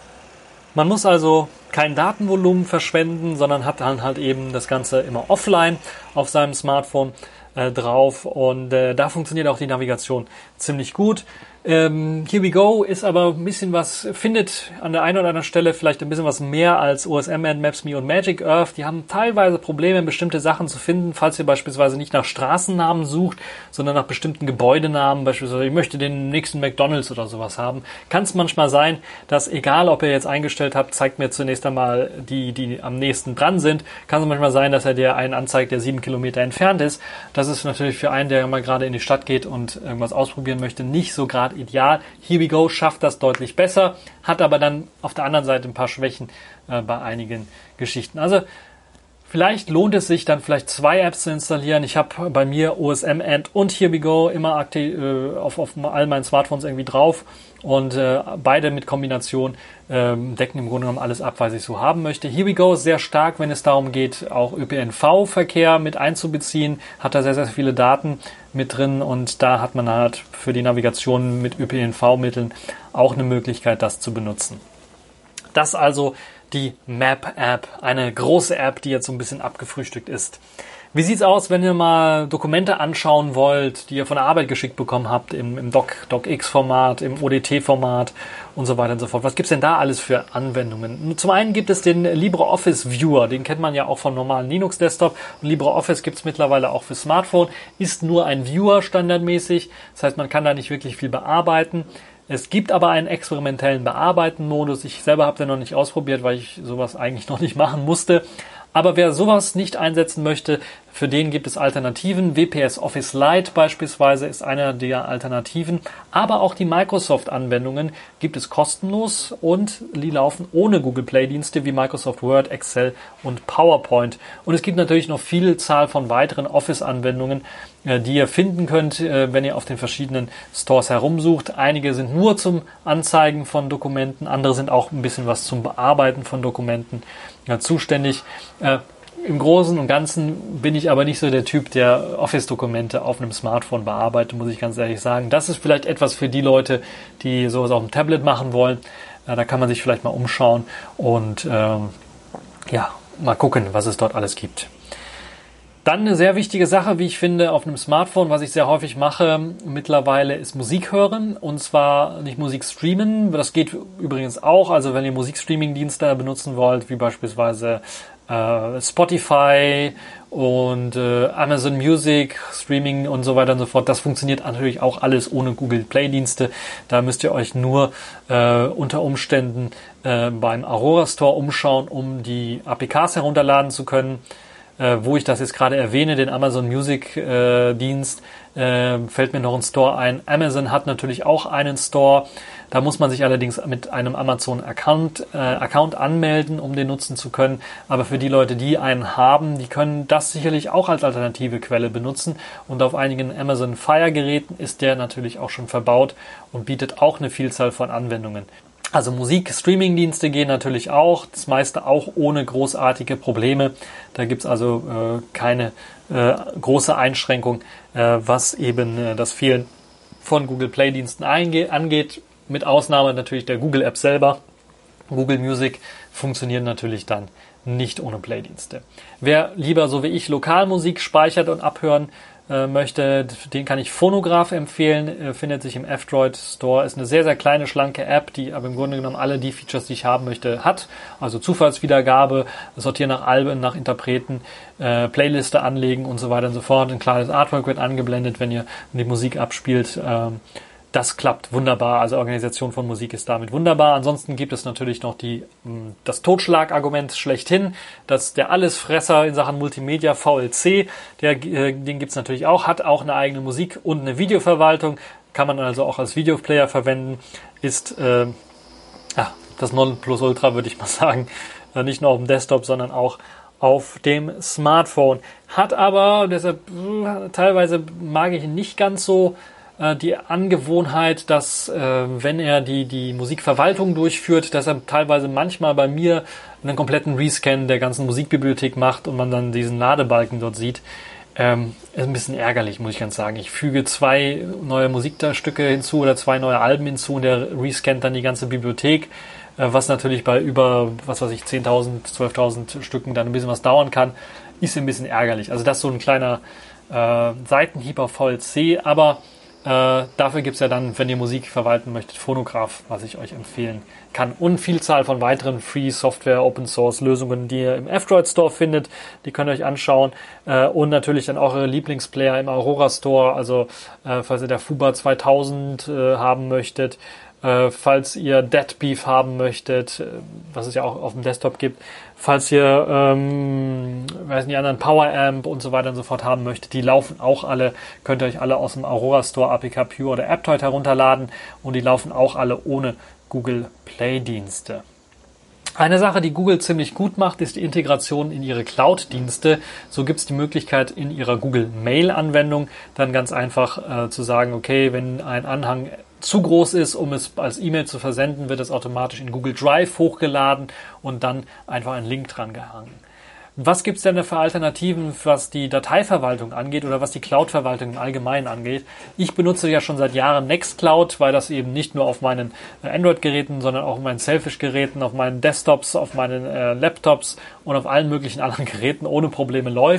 Man muss also kein Datenvolumen verschwenden, sondern hat dann halt eben das Ganze immer offline auf seinem Smartphone drauf und da funktioniert auch die Navigation ziemlich gut. Here We Go ist aber ein bisschen was, findet an der einen oder anderen Stelle vielleicht ein bisschen was mehr als OSM End, Maps.me und Magic Earth. Die haben teilweise Probleme, bestimmte Sachen zu finden, falls ihr beispielsweise nicht nach Straßennamen sucht, sondern nach bestimmten Gebäudenamen. Beispielsweise, ich möchte den nächsten McDonald's oder sowas haben. Kann es manchmal sein, dass egal, ob ihr jetzt eingestellt habt, zeigt mir zunächst einmal die am nächsten dran sind. Kann es manchmal sein, dass er dir einen anzeigt, der 7 Kilometer entfernt ist. Das ist natürlich für einen, der mal gerade in die Stadt geht und irgendwas ausprobieren möchte, nicht so gerade ideal. Here We Go schafft das deutlich besser, hat aber dann auf der anderen Seite ein paar Schwächen bei einigen Geschichten. Also vielleicht lohnt es sich dann vielleicht 2 Apps zu installieren. Ich habe bei mir OSM End und Here We Go immer aktiv auf all meinen Smartphones irgendwie drauf und beide mit Kombination decken im Grunde genommen alles ab, was ich so haben möchte. Here We Go ist sehr stark, wenn es darum geht, auch ÖPNV-Verkehr mit einzubeziehen, hat da sehr, sehr viele Daten mit drin und da hat man halt für die Navigation mit ÖPNV-Mitteln auch eine Möglichkeit, das zu benutzen. Das also die Map-App, eine große App, die jetzt so ein bisschen abgefrühstückt ist. Wie sieht's aus, wenn ihr mal Dokumente anschauen wollt, die ihr von der Arbeit geschickt bekommen habt, im DocX-Format, im ODT-Format und so weiter und so fort? Was gibt's denn da alles für Anwendungen? Zum einen gibt es den LibreOffice Viewer, den kennt man ja auch vom normalen Linux-Desktop. Und LibreOffice gibt's mittlerweile auch für Smartphone, ist nur ein Viewer standardmäßig. Das heißt, man kann da nicht wirklich viel bearbeiten. Es gibt aber einen experimentellen Bearbeiten-Modus. Ich selber habe den noch nicht ausprobiert, weil ich sowas eigentlich noch nicht machen musste. Aber wer sowas nicht einsetzen möchte, für den gibt es Alternativen. WPS Office Lite beispielsweise ist einer der Alternativen. Aber auch die Microsoft-Anwendungen gibt es kostenlos und die laufen ohne Google Play-Dienste wie Microsoft Word, Excel und PowerPoint. Und es gibt natürlich noch viele Zahl von weiteren Office-Anwendungen, die ihr finden könnt, wenn ihr auf den verschiedenen Stores herumsucht. Einige sind nur zum Anzeigen von Dokumenten, andere sind auch ein bisschen was zum Bearbeiten von Dokumenten zuständig. Im Großen und Ganzen bin ich aber nicht so der Typ, der Office-Dokumente auf einem Smartphone bearbeitet, muss ich ganz ehrlich sagen. Das ist vielleicht etwas für die Leute, die sowas auf dem Tablet machen wollen. Da kann man sich vielleicht mal umschauen und mal gucken, was es dort alles gibt. Dann eine sehr wichtige Sache, wie ich finde, auf einem Smartphone, was ich sehr häufig mache mittlerweile, ist Musik hören. Und zwar nicht Musik streamen. Das geht übrigens auch. Also wenn ihr Musikstreaming-Dienste benutzen wollt, wie beispielsweise Spotify und Amazon Music, Streaming und so weiter und so fort. Das funktioniert natürlich auch alles ohne Google Play-Dienste. Da müsst ihr euch nur unter Umständen beim Aurora Store umschauen, um die APKs herunterladen zu können. Wo ich das jetzt gerade erwähne, den Amazon Music Dienst, fällt mir noch ein Store ein. Amazon hat natürlich auch einen Store. Da muss man sich allerdings mit einem Amazon-Account anmelden, um den nutzen zu können. Aber für die Leute, die einen haben, die können das sicherlich auch als alternative Quelle benutzen. Und auf einigen Amazon Fire-Geräten ist der natürlich auch schon verbaut und bietet auch eine Vielzahl von Anwendungen. Also Musik-Streaming-Dienste gehen natürlich auch, das meiste auch ohne großartige Probleme. Da gibt's also keine große Einschränkung, was eben das Fehlen von Google Play-Diensten angeht, mit Ausnahme natürlich der Google-App selber. Google Music funktioniert natürlich dann nicht ohne Play-Dienste. Wer lieber so wie ich Lokalmusik speichert und abhören möchte, den kann ich Phonograph empfehlen, findet sich im F-Droid Store, ist eine sehr, sehr kleine, schlanke App, die aber im Grunde genommen alle die Features, die ich haben möchte, hat. Also Zufallswiedergabe, Sortieren nach Alben, nach Interpreten, Playliste anlegen und so weiter und so fort. Ein kleines Artwork wird angeblendet, wenn ihr die Musik abspielt. Das klappt wunderbar, also Organisation von Musik ist damit wunderbar. Ansonsten gibt es natürlich noch das Totschlagargument schlechthin, dass der Allesfresser in Sachen Multimedia VLC, den gibt's natürlich auch, hat auch eine eigene Musik- und eine Videoverwaltung, kann man also auch als Videoplayer verwenden, ist das Nonplusultra, würde ich mal sagen, nicht nur auf dem Desktop, sondern auch auf dem Smartphone. Hat aber, deshalb teilweise mag ich ihn nicht ganz so, die Angewohnheit, dass wenn er die Musikverwaltung durchführt, dass er teilweise manchmal bei mir einen kompletten Rescan der ganzen Musikbibliothek macht und man dann diesen Ladebalken dort sieht. Ist ein bisschen ärgerlich, muss ich ganz sagen. Ich füge 2 neue Musikstücke hinzu oder 2 neue Alben hinzu und der rescannt dann die ganze Bibliothek, was natürlich bei über, 10.000, 12.000 Stücken dann ein bisschen was dauern kann, ist ein bisschen ärgerlich. Also das ist so ein kleiner Seitenhieb auf VLC, aber dafür gibt's ja dann, wenn ihr Musik verwalten möchtet, Phonograph, was ich euch empfehlen kann. Und Vielzahl von weiteren Free-Software, Open-Source-Lösungen, die ihr im F-Droid Store findet. Die könnt ihr euch anschauen. Und natürlich dann auch eure Lieblingsplayer im Aurora Store. Also falls ihr der Fuba 2000 haben möchtet, falls ihr Dead Beef haben möchtet, was es ja auch auf dem Desktop gibt, falls ihr die anderen Power Amp und so weiter und so fort haben möchtet, die laufen auch alle, könnt ihr euch alle aus dem Aurora Store APK Pure oder AppToid herunterladen und die laufen auch alle ohne Google Play Dienste. Eine Sache, die Google ziemlich gut macht, ist die Integration in ihre Cloud-Dienste. So gibt es die Möglichkeit in ihrer Google Mail-Anwendung dann ganz einfach zu sagen, okay, wenn ein Anhang zu groß ist, um es als E-Mail zu versenden, wird es automatisch in Google Drive hochgeladen und dann einfach ein Link dran gehangen. Was gibt's denn für Alternativen, was die Dateiverwaltung angeht oder was die Cloud-Verwaltung im Allgemeinen angeht? Ich benutze ja schon seit Jahren Nextcloud, weil das eben nicht nur auf meinen Android-Geräten, sondern auch auf meinen Selfish-Geräten, auf meinen Desktops, auf meinen Laptops und auf allen möglichen anderen Geräten ohne Probleme läuft.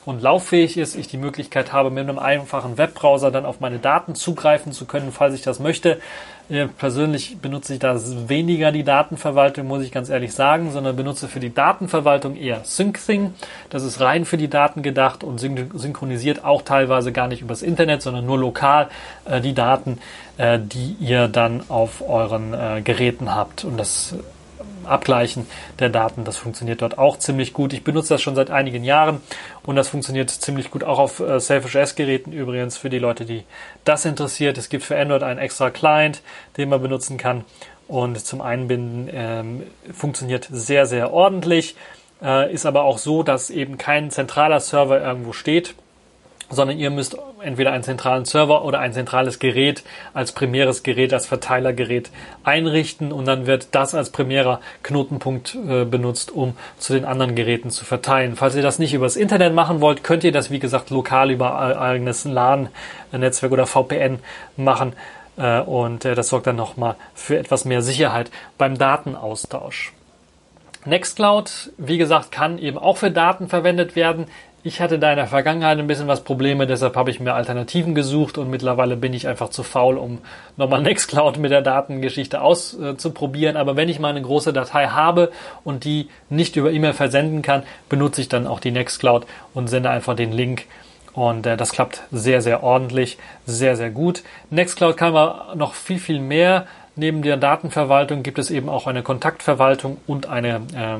und lauffähig ist, ich die Möglichkeit habe, mit einem einfachen Webbrowser dann auf meine Daten zugreifen zu können, falls ich das möchte. Persönlich benutze ich da weniger die Datenverwaltung, muss ich ganz ehrlich sagen, sondern benutze für die Datenverwaltung eher SyncThing. Das ist rein für die Daten gedacht und synchronisiert auch teilweise gar nicht übers Internet, sondern nur lokal die Daten, die ihr dann auf euren Geräten habt. Und das Abgleichen der Daten, das funktioniert dort auch ziemlich gut. Ich benutze das schon seit einigen Jahren und das funktioniert ziemlich gut auch auf Selfish S-Geräten übrigens, für die Leute, die das interessiert. Es gibt für Android einen extra Client, den man benutzen kann, und zum Einbinden funktioniert sehr, sehr ordentlich. Ist aber auch so, dass eben kein zentraler Server irgendwo steht, sondern ihr müsst entweder einen zentralen Server oder ein zentrales Gerät als primäres Gerät, als Verteilergerät einrichten, und dann wird das als primärer Knotenpunkt benutzt, um zu den anderen Geräten zu verteilen. Falls ihr das nicht übers Internet machen wollt, könnt ihr das, wie gesagt, lokal über eigenes LAN-Netzwerk oder VPN machen, und das sorgt dann nochmal für etwas mehr Sicherheit beim Datenaustausch. Nextcloud, wie gesagt, kann eben auch für Daten verwendet werden. Ich hatte da in der Vergangenheit ein bisschen Probleme, deshalb habe ich mir Alternativen gesucht, und mittlerweile bin ich einfach zu faul, um nochmal Nextcloud mit der Datengeschichte auszuprobieren. Aber wenn ich mal eine große Datei habe und die nicht über E-Mail versenden kann, benutze ich dann auch die Nextcloud und sende einfach den Link. Und das klappt sehr, sehr ordentlich, sehr, sehr gut. Nextcloud kann aber noch viel, viel mehr. Neben der Datenverwaltung gibt es eben auch eine Kontaktverwaltung und eine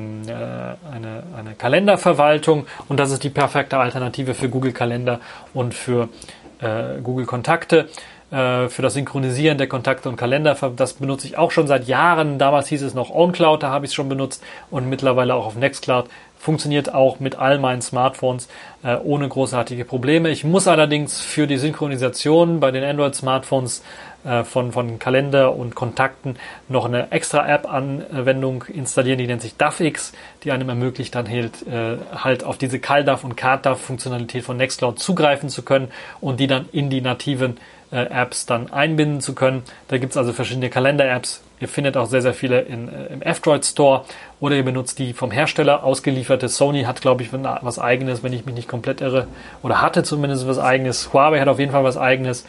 Kalenderverwaltung, und das ist die perfekte Alternative für Google Kalender und für Google Kontakte. Für das Synchronisieren der Kontakte und Kalender, das benutze ich auch schon seit Jahren. Damals hieß es noch OwnCloud, da habe ich es schon benutzt, und mittlerweile auch auf Nextcloud. Funktioniert auch mit all meinen Smartphones ohne großartige Probleme. Ich muss allerdings für die Synchronisation bei den Android-Smartphones von Kalender und Kontakten noch eine extra App-Anwendung installieren, die nennt sich DAFX, die einem ermöglicht, dann halt auf diese CalDAV und CardDAV-Funktionalität von Nextcloud zugreifen zu können und die dann in die nativen Apps dann einbinden zu können. Da gibt es also verschiedene Kalender-Apps. Ihr findet auch sehr, sehr viele im F-Droid Store, oder ihr benutzt die vom Hersteller ausgelieferte. Sony hat, glaube ich, was Eigenes, wenn ich mich nicht komplett irre, oder hatte zumindest was Eigenes. Huawei hat auf jeden Fall was Eigenes.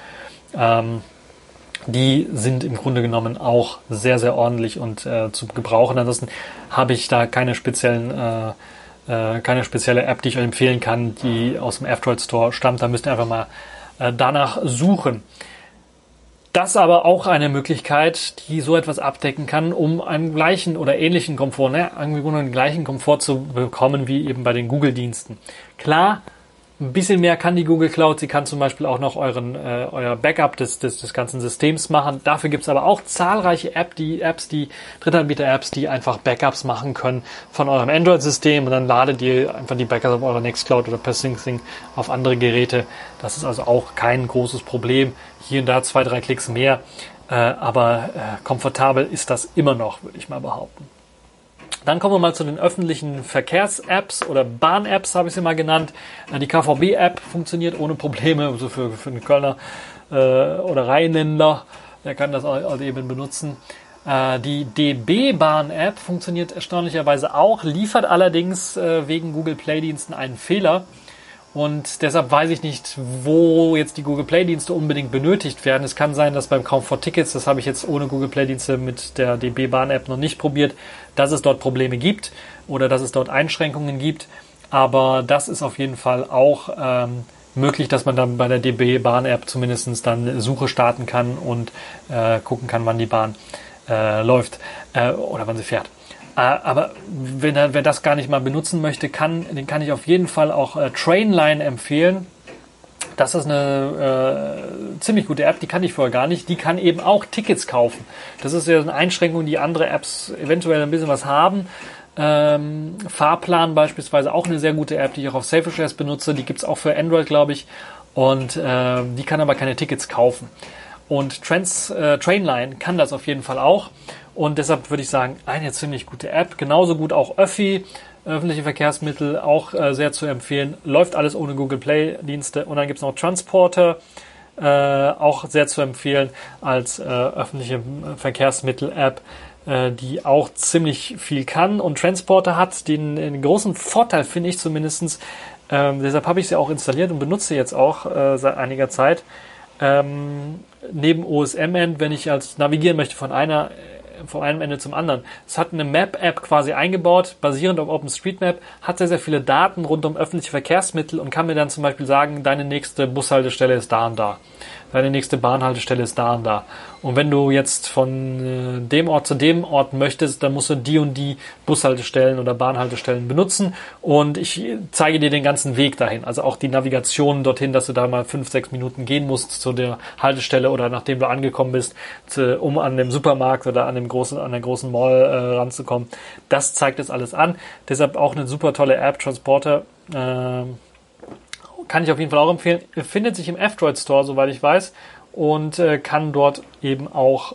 Die sind im Grunde genommen auch sehr, sehr ordentlich und zu gebrauchen. Ansonsten habe ich da keine spezielle App, die ich euch empfehlen kann, die aus dem F-Droid Store stammt. Da müsst ihr einfach mal danach suchen. Das ist aber auch eine Möglichkeit, die so etwas abdecken kann, um einen gleichen oder ähnlichen Komfort, einen gleichen Komfort zu bekommen wie eben bei den Google-Diensten. Klar, ein bisschen mehr kann die Google Cloud. Sie kann zum Beispiel auch noch euer Backup des ganzen Systems machen. Dafür gibt es aber auch zahlreiche Drittanbieter-Apps, die einfach Backups machen können von eurem Android-System, und dann ladet ihr einfach die Backups auf eurer Nextcloud oder per SyncThing auf andere Geräte. Das ist also auch kein großes Problem. Hier und da 2-3 Klicks mehr, aber komfortabel ist das immer noch, würde ich mal behaupten. Dann kommen wir mal zu den öffentlichen Verkehrs-Apps oder Bahn-Apps, habe ich sie mal genannt. Die KVB-App funktioniert ohne Probleme, also für einen Kölner oder Rheinländer, der kann das also eben benutzen. Die DB-Bahn-App funktioniert erstaunlicherweise auch, liefert allerdings wegen Google Play-Diensten einen Fehler. Und deshalb weiß ich nicht, wo jetzt die Google Play-Dienste unbedingt benötigt werden. Es kann sein, dass beim Kauf von Tickets, das habe ich jetzt ohne Google Play-Dienste mit der DB Bahn-App noch nicht probiert, dass es dort Probleme gibt oder dass es dort Einschränkungen gibt. Aber das ist auf jeden Fall auch möglich, dass man dann bei der DB Bahn-App zumindest dann eine Suche starten kann und gucken kann, wann die Bahn läuft oder wann sie fährt. Aber wer das gar nicht mal benutzen möchte, den kann ich auf jeden Fall auch Trainline empfehlen. Das ist eine ziemlich gute App, die kannte ich vorher gar nicht. Die kann eben auch Tickets kaufen. Das ist ja eine Einschränkung, die andere Apps eventuell ein bisschen was haben. Fahrplan beispielsweise auch eine sehr gute App, die ich auch auf Selfish S benutze. Die gibt's auch für Android, glaube ich. Und die kann aber keine Tickets kaufen. Und Trainline kann das auf jeden Fall auch. Und deshalb würde ich sagen, eine ziemlich gute App. Genauso gut auch Öffi, öffentliche Verkehrsmittel, auch sehr zu empfehlen. Läuft alles ohne Google Play-Dienste. Und dann gibt's noch Transporter, auch sehr zu empfehlen als öffentliche Verkehrsmittel-App, die auch ziemlich viel kann. Und Transporter hat den großen Vorteil, finde ich zumindestens, Deshalb habe ich sie auch installiert und benutze sie jetzt auch seit einiger Zeit. Neben OSM-End, wenn ich als navigieren möchte von einem Ende zum anderen. Es hat eine Map-App quasi eingebaut, basierend auf OpenStreetMap, hat sehr, sehr viele Daten rund um öffentliche Verkehrsmittel und kann mir dann zum Beispiel sagen, deine nächste Bushaltestelle ist da und da. Deine nächste Bahnhaltestelle ist da und da. Und wenn du jetzt von dem Ort zu dem Ort möchtest, dann musst du die und die Bushaltestellen oder Bahnhaltestellen benutzen. Und ich zeige dir den ganzen Weg dahin. Also auch die Navigation dorthin, dass du da mal 5-6 Minuten gehen musst zu der Haltestelle oder nachdem du angekommen bist, um an dem Supermarkt oder an der großen Mall ranzukommen. Das zeigt das alles an. Deshalb auch eine super tolle App, Transporter. Kann ich auf jeden Fall auch empfehlen. Findet sich im F-Droid Store, soweit ich weiß, und kann dort eben auch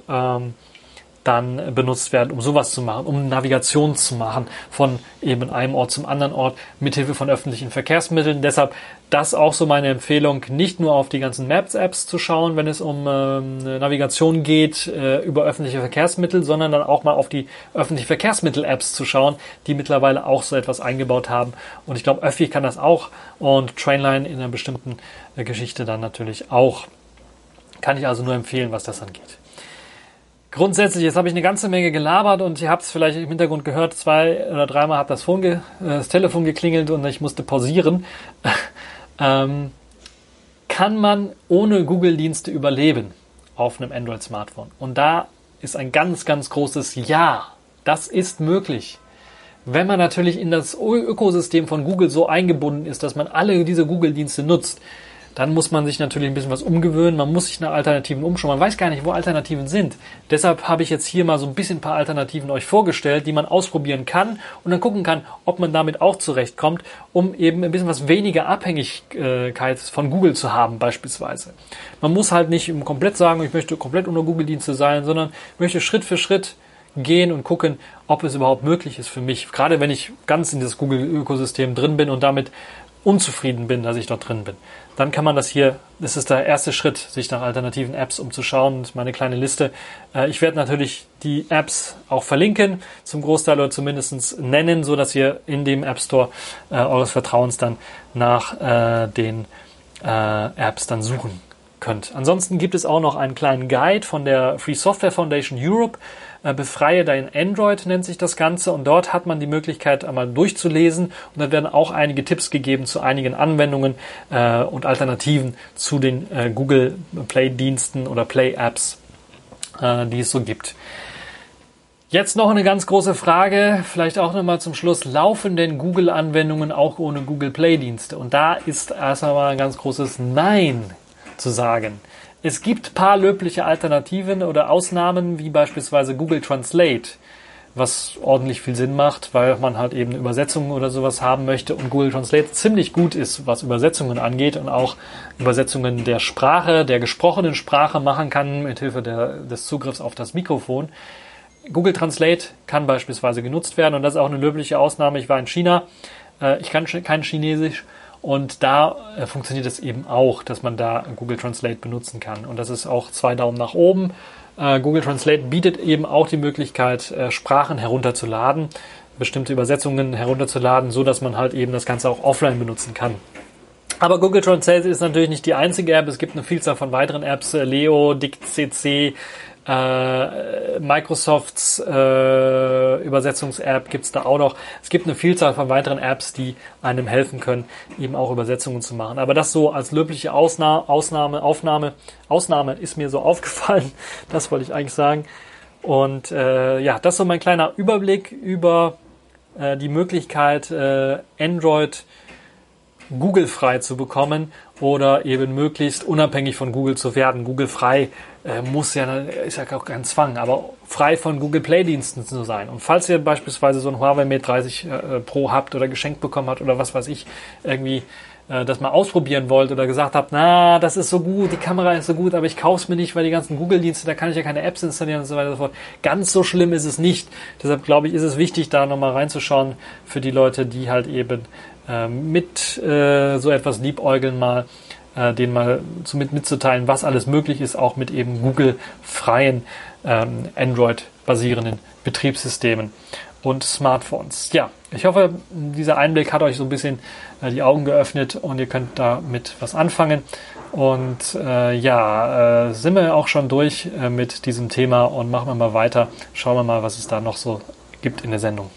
dann benutzt werden, um sowas zu machen, um Navigation zu machen von eben einem Ort zum anderen Ort mithilfe von öffentlichen Verkehrsmitteln. Deshalb das auch so meine Empfehlung, nicht nur auf die ganzen Maps-Apps zu schauen, wenn es um Navigation geht über öffentliche Verkehrsmittel, sondern dann auch mal auf die öffentlichen Verkehrsmittel-Apps zu schauen, die mittlerweile auch so etwas eingebaut haben. Und ich glaube, Öffi kann das auch und Trainline in einer bestimmten Geschichte dann natürlich auch. Kann ich also nur empfehlen, was das angeht. Grundsätzlich, jetzt habe ich eine ganze Menge gelabert und ihr habt es vielleicht im Hintergrund gehört, 2 oder 3 Mal hat das Telefon geklingelt und ich musste pausieren. Kann man ohne Google-Dienste überleben auf einem Android-Smartphone? Und da ist ein ganz, ganz großes Ja. Das ist möglich. Wenn man natürlich in das Ökosystem von Google so eingebunden ist, dass man alle diese Google-Dienste nutzt, dann muss man sich natürlich ein bisschen was umgewöhnen. Man muss sich nach Alternativen umschauen. Man weiß gar nicht, wo Alternativen sind. Deshalb habe ich jetzt hier mal so ein bisschen ein paar Alternativen euch vorgestellt, die man ausprobieren kann und dann gucken kann, ob man damit auch zurechtkommt, um eben ein bisschen was weniger Abhängigkeit von Google zu haben beispielsweise. Man muss halt nicht komplett sagen, ich möchte komplett unter Google-Dienste sein, sondern möchte Schritt für Schritt gehen und gucken, ob es überhaupt möglich ist für mich. Gerade wenn ich ganz in das Google-Ökosystem drin bin und damit unzufrieden bin, dass ich dort drin bin. Dann kann man das ist der erste Schritt, sich nach alternativen Apps umzuschauen. Das ist meine kleine Liste. Ich werde natürlich die Apps auch verlinken, zum Großteil oder zumindest nennen, so dass ihr in dem App Store eures Vertrauens dann nach den Apps dann suchen könnt. Ansonsten gibt es auch noch einen kleinen Guide von der Free Software Foundation Europe. Befreie dein Android nennt sich das Ganze und dort hat man die Möglichkeit einmal durchzulesen und dann werden auch einige Tipps gegeben zu einigen Anwendungen und Alternativen zu den Google Play Diensten oder Play Apps, die es so gibt. Jetzt noch eine ganz große Frage, vielleicht auch nochmal zum Schluss, laufen denn Google-Anwendungen auch ohne Google Play Dienste? Und da ist erst einmal ein ganz großes Nein zu sagen. Es gibt ein paar löbliche Alternativen oder Ausnahmen, wie beispielsweise Google Translate, was ordentlich viel Sinn macht, weil man halt eben Übersetzungen oder sowas haben möchte und Google Translate ziemlich gut ist, was Übersetzungen angeht und auch Übersetzungen der Sprache, der gesprochenen Sprache machen kann, mithilfe des Zugriffs auf das Mikrofon. Google Translate kann beispielsweise genutzt werden und das ist auch eine löbliche Ausnahme. Ich war in China, ich kann kein Chinesisch. Und da funktioniert es eben auch, dass man da Google Translate benutzen kann. Und das ist auch 2 Daumen nach oben. Google Translate bietet eben auch die Möglichkeit, Sprachen herunterzuladen, bestimmte Übersetzungen herunterzuladen, so dass man halt eben das Ganze auch offline benutzen kann. Aber Google Translate ist natürlich nicht die einzige App. Es gibt eine Vielzahl von weiteren Apps, Leo, DictCC, Microsofts Übersetzungs-App gibt's da auch noch. Es gibt eine Vielzahl von weiteren Apps, die einem helfen können, eben auch Übersetzungen zu machen. Aber das so als löbliche Ausnahme ist mir so aufgefallen. Das wollte ich eigentlich sagen. Und das ist so mein kleiner Überblick über die Möglichkeit, Android Google-frei zu bekommen oder eben möglichst unabhängig von Google zu werden. Google-frei ist ja auch kein Zwang, aber frei von Google Play-Diensten zu sein. Und falls ihr beispielsweise so ein Huawei Mate 30 Pro habt oder geschenkt bekommen habt oder was weiß ich, irgendwie das mal ausprobieren wollt oder gesagt habt, na, das ist so gut, die Kamera ist so gut, aber ich kauf's mir nicht, weil die ganzen Google-Dienste, da kann ich ja keine Apps installieren und so weiter und so fort. Ganz so schlimm ist es nicht. Deshalb glaube ich, ist es wichtig, da nochmal reinzuschauen für die Leute, die halt eben mit so etwas liebäugeln mal, denen mal mitzuteilen, was alles möglich ist, auch mit eben Google-freien Android-basierenden Betriebssystemen und Smartphones. Ja, ich hoffe, dieser Einblick hat euch so ein bisschen die Augen geöffnet und ihr könnt damit was anfangen. Und sind wir auch schon durch mit diesem Thema und machen wir mal weiter. Schauen wir mal, was es da noch so gibt in der Sendung.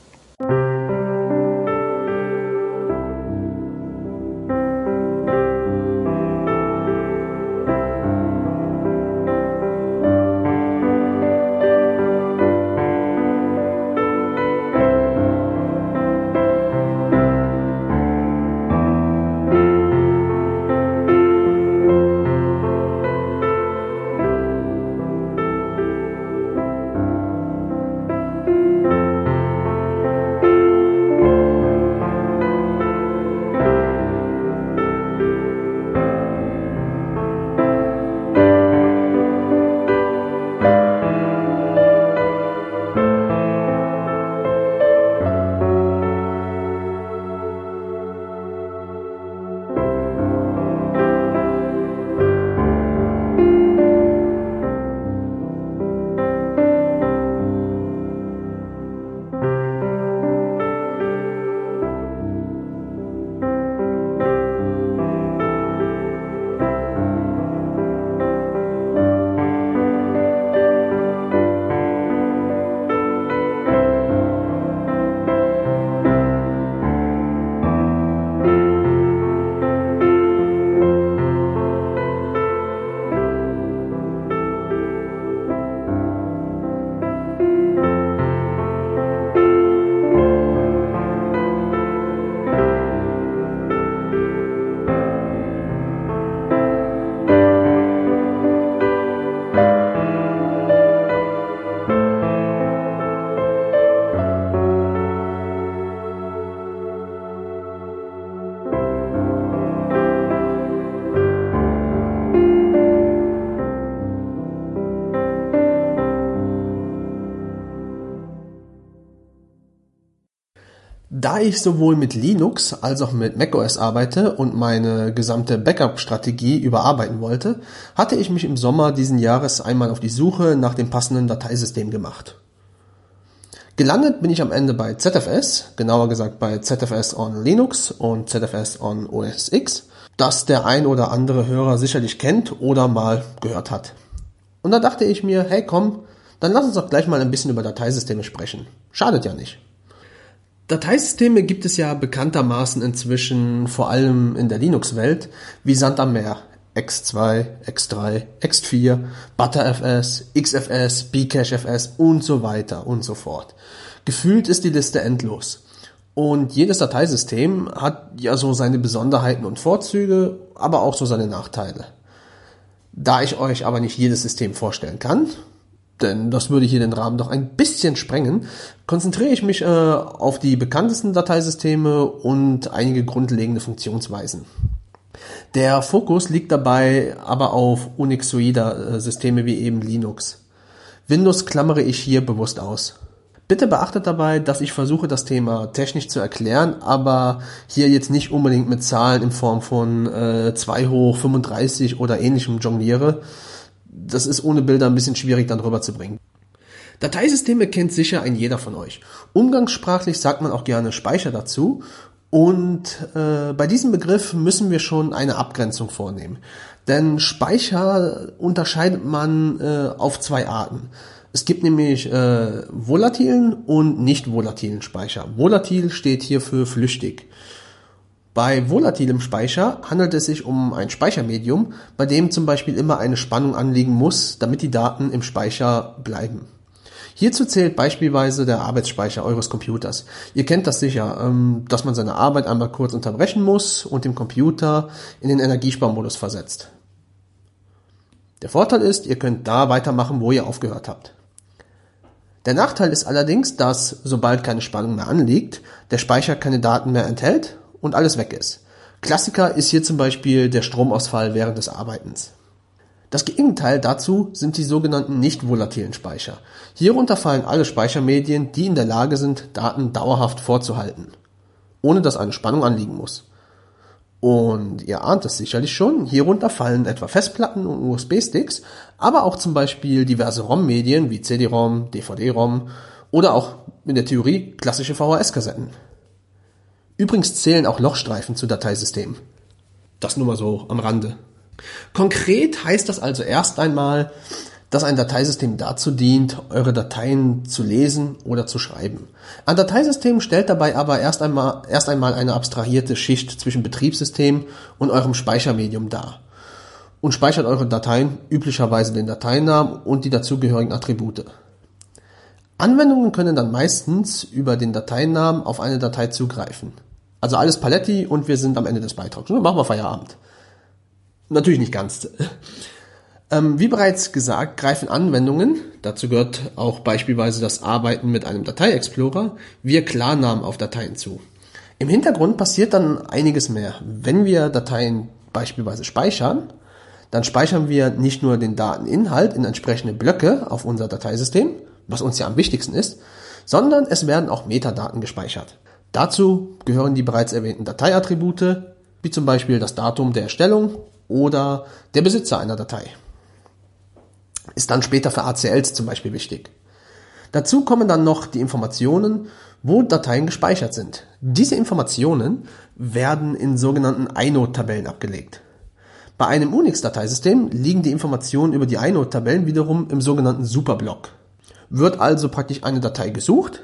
Da ich sowohl mit Linux als auch mit macOS arbeite und meine gesamte Backup-Strategie überarbeiten wollte, hatte ich mich im Sommer diesen Jahres einmal auf die Suche nach dem passenden Dateisystem gemacht. Gelandet bin ich am Ende bei ZFS, genauer gesagt bei ZFS on Linux und ZFS on OS X, das der ein oder andere Hörer sicherlich kennt oder mal gehört hat. Und da dachte ich mir, hey komm, dann lass uns doch gleich mal ein bisschen über Dateisysteme sprechen. Schadet ja nicht. Dateisysteme gibt es ja bekanntermaßen inzwischen vor allem in der Linux-Welt wie Sand am Meer. X2, X3, X4, ButterFS, XFS, Bcachefs und so weiter und so fort. Gefühlt ist die Liste endlos. Und jedes Dateisystem hat ja so seine Besonderheiten und Vorzüge, aber auch so seine Nachteile. Da ich euch aber nicht jedes System vorstellen kann, denn das würde hier den Rahmen doch ein bisschen sprengen, konzentriere ich mich auf die bekanntesten Dateisysteme und einige grundlegende Funktionsweisen. Der Fokus liegt dabei aber auf Unixoide-Systeme wie eben Linux. Windows klammere ich hier bewusst aus. Bitte beachtet dabei, dass ich versuche, das Thema technisch zu erklären, aber hier jetzt nicht unbedingt mit Zahlen in Form von 2 hoch 35 oder ähnlichem jongliere. Das ist ohne Bilder ein bisschen schwierig dann rüberzubringen. Dateisysteme kennt sicher ein jeder von euch. Umgangssprachlich sagt man auch gerne Speicher dazu. Und bei diesem Begriff müssen wir schon eine Abgrenzung vornehmen. Denn Speicher unterscheidet man auf 2 Arten. Es gibt nämlich volatilen und nicht volatilen Speicher. Volatil steht hier für flüchtig. Bei volatilem Speicher handelt es sich um ein Speichermedium, bei dem zum Beispiel immer eine Spannung anliegen muss, damit die Daten im Speicher bleiben. Hierzu zählt beispielsweise der Arbeitsspeicher eures Computers. Ihr kennt das sicher, dass man seine Arbeit einmal kurz unterbrechen muss und den Computer in den Energiesparmodus versetzt. Der Vorteil ist, ihr könnt da weitermachen, wo ihr aufgehört habt. Der Nachteil ist allerdings, dass, sobald keine Spannung mehr anliegt, der Speicher keine Daten mehr enthält und alles weg ist. Klassiker ist hier zum Beispiel der Stromausfall während des Arbeitens. Das Gegenteil dazu sind die sogenannten nicht volatilen Speicher. Hierunter fallen alle Speichermedien, die in der Lage sind, Daten dauerhaft vorzuhalten, ohne dass eine Spannung anliegen muss. Und ihr ahnt es sicherlich schon, hierunter fallen etwa Festplatten und USB-Sticks, aber auch zum Beispiel diverse ROM-Medien wie CD-ROM, DVD-ROM oder auch in der Theorie klassische VHS-Kassetten. Übrigens zählen auch Lochstreifen zu Dateisystemen. Das nur mal so am Rande. Konkret heißt das also erst einmal, dass ein Dateisystem dazu dient, eure Dateien zu lesen oder zu schreiben. Ein Dateisystem stellt dabei aber erst einmal eine abstrahierte Schicht zwischen Betriebssystem und eurem Speichermedium dar und speichert eure Dateien, üblicherweise den Dateinamen und die dazugehörigen Attribute. Anwendungen können dann meistens über den Dateinamen auf eine Datei zugreifen. Also alles Paletti und wir sind am Ende des Beitrags. Dann machen wir Feierabend. Natürlich nicht ganz. Wie bereits gesagt, greifen Anwendungen, dazu gehört auch beispielsweise das Arbeiten mit einem Datei-Explorer, via Klarnamen auf Dateien zu. Im Hintergrund passiert dann einiges mehr. Wenn wir Dateien beispielsweise speichern, dann speichern wir nicht nur den Dateninhalt in entsprechende Blöcke auf unser Dateisystem, was uns ja am wichtigsten ist, sondern es werden auch Metadaten gespeichert. Dazu gehören die bereits erwähnten Dateiattribute, wie zum Beispiel das Datum der Erstellung oder der Besitzer einer Datei. Ist dann später für ACLs zum Beispiel wichtig. Dazu kommen dann noch die Informationen, wo Dateien gespeichert sind. Diese Informationen werden in sogenannten inode-Tabellen abgelegt. Bei einem Unix-Dateisystem liegen die Informationen über die inode-Tabellen wiederum im sogenannten Superblock. Wird also praktisch eine Datei gesucht,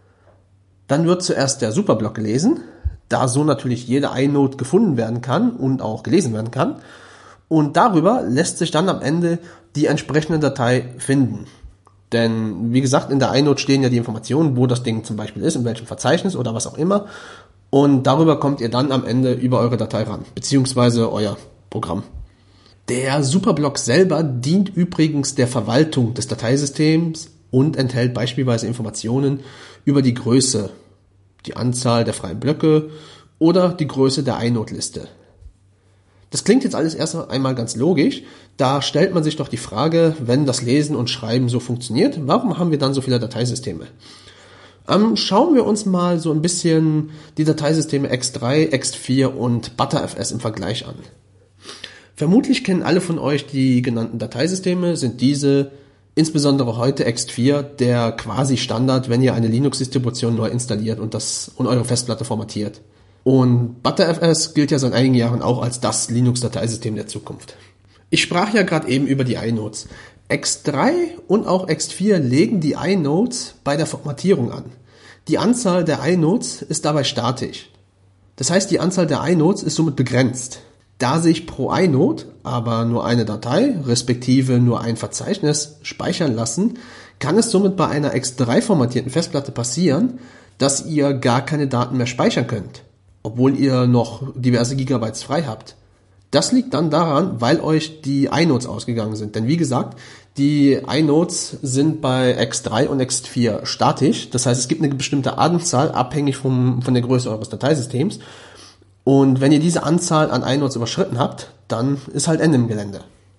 dann wird zuerst der Superblock gelesen, da so natürlich jede inode gefunden werden kann und auch gelesen werden kann. Und darüber lässt sich dann am Ende die entsprechende Datei finden. Denn, wie gesagt, in der inode stehen ja die Informationen, wo das Ding zum Beispiel ist, in welchem Verzeichnis oder was auch immer. Und darüber kommt ihr dann am Ende über eure Datei ran, beziehungsweise euer Programm. Der Superblock selber dient übrigens der Verwaltung des Dateisystems und enthält beispielsweise Informationen über die Größe, die Anzahl der freien Blöcke oder die Größe der inode-Liste. Das klingt jetzt alles erst einmal ganz logisch, da stellt man sich doch die Frage, wenn das Lesen und Schreiben so funktioniert, warum haben wir dann so viele Dateisysteme? Schauen wir uns mal so ein bisschen die Dateisysteme X3, X4 und ButterFS im Vergleich an. Vermutlich kennen alle von euch die genannten Dateisysteme, sind diese, insbesondere heute X4, der quasi Standard, wenn ihr eine Linux-Distribution neu installiert und eure Festplatte formatiert. Und ButterFS gilt ja seit einigen Jahren auch als das Linux-Dateisystem der Zukunft. Ich sprach ja gerade eben über die inodes. X3 und auch X4 legen die inodes bei der Formatierung an. Die Anzahl der inodes ist dabei statisch. Das heißt, die Anzahl der inodes ist somit begrenzt. Da sich pro inode aber nur eine Datei, respektive nur ein Verzeichnis speichern lassen, kann es somit bei einer X3 formatierten Festplatte passieren, dass ihr gar keine Daten mehr speichern könnt, obwohl ihr noch diverse Gigabytes frei habt. Das liegt dann daran, weil euch die inodes ausgegangen sind. Denn wie gesagt, die inodes sind bei X3 und X4 statisch. Das heißt, es gibt eine bestimmte Anzahl, abhängig von der Größe eures Dateisystems. Und wenn ihr diese Anzahl an inodes überschritten habt, dann ist halt Ende im Gelände.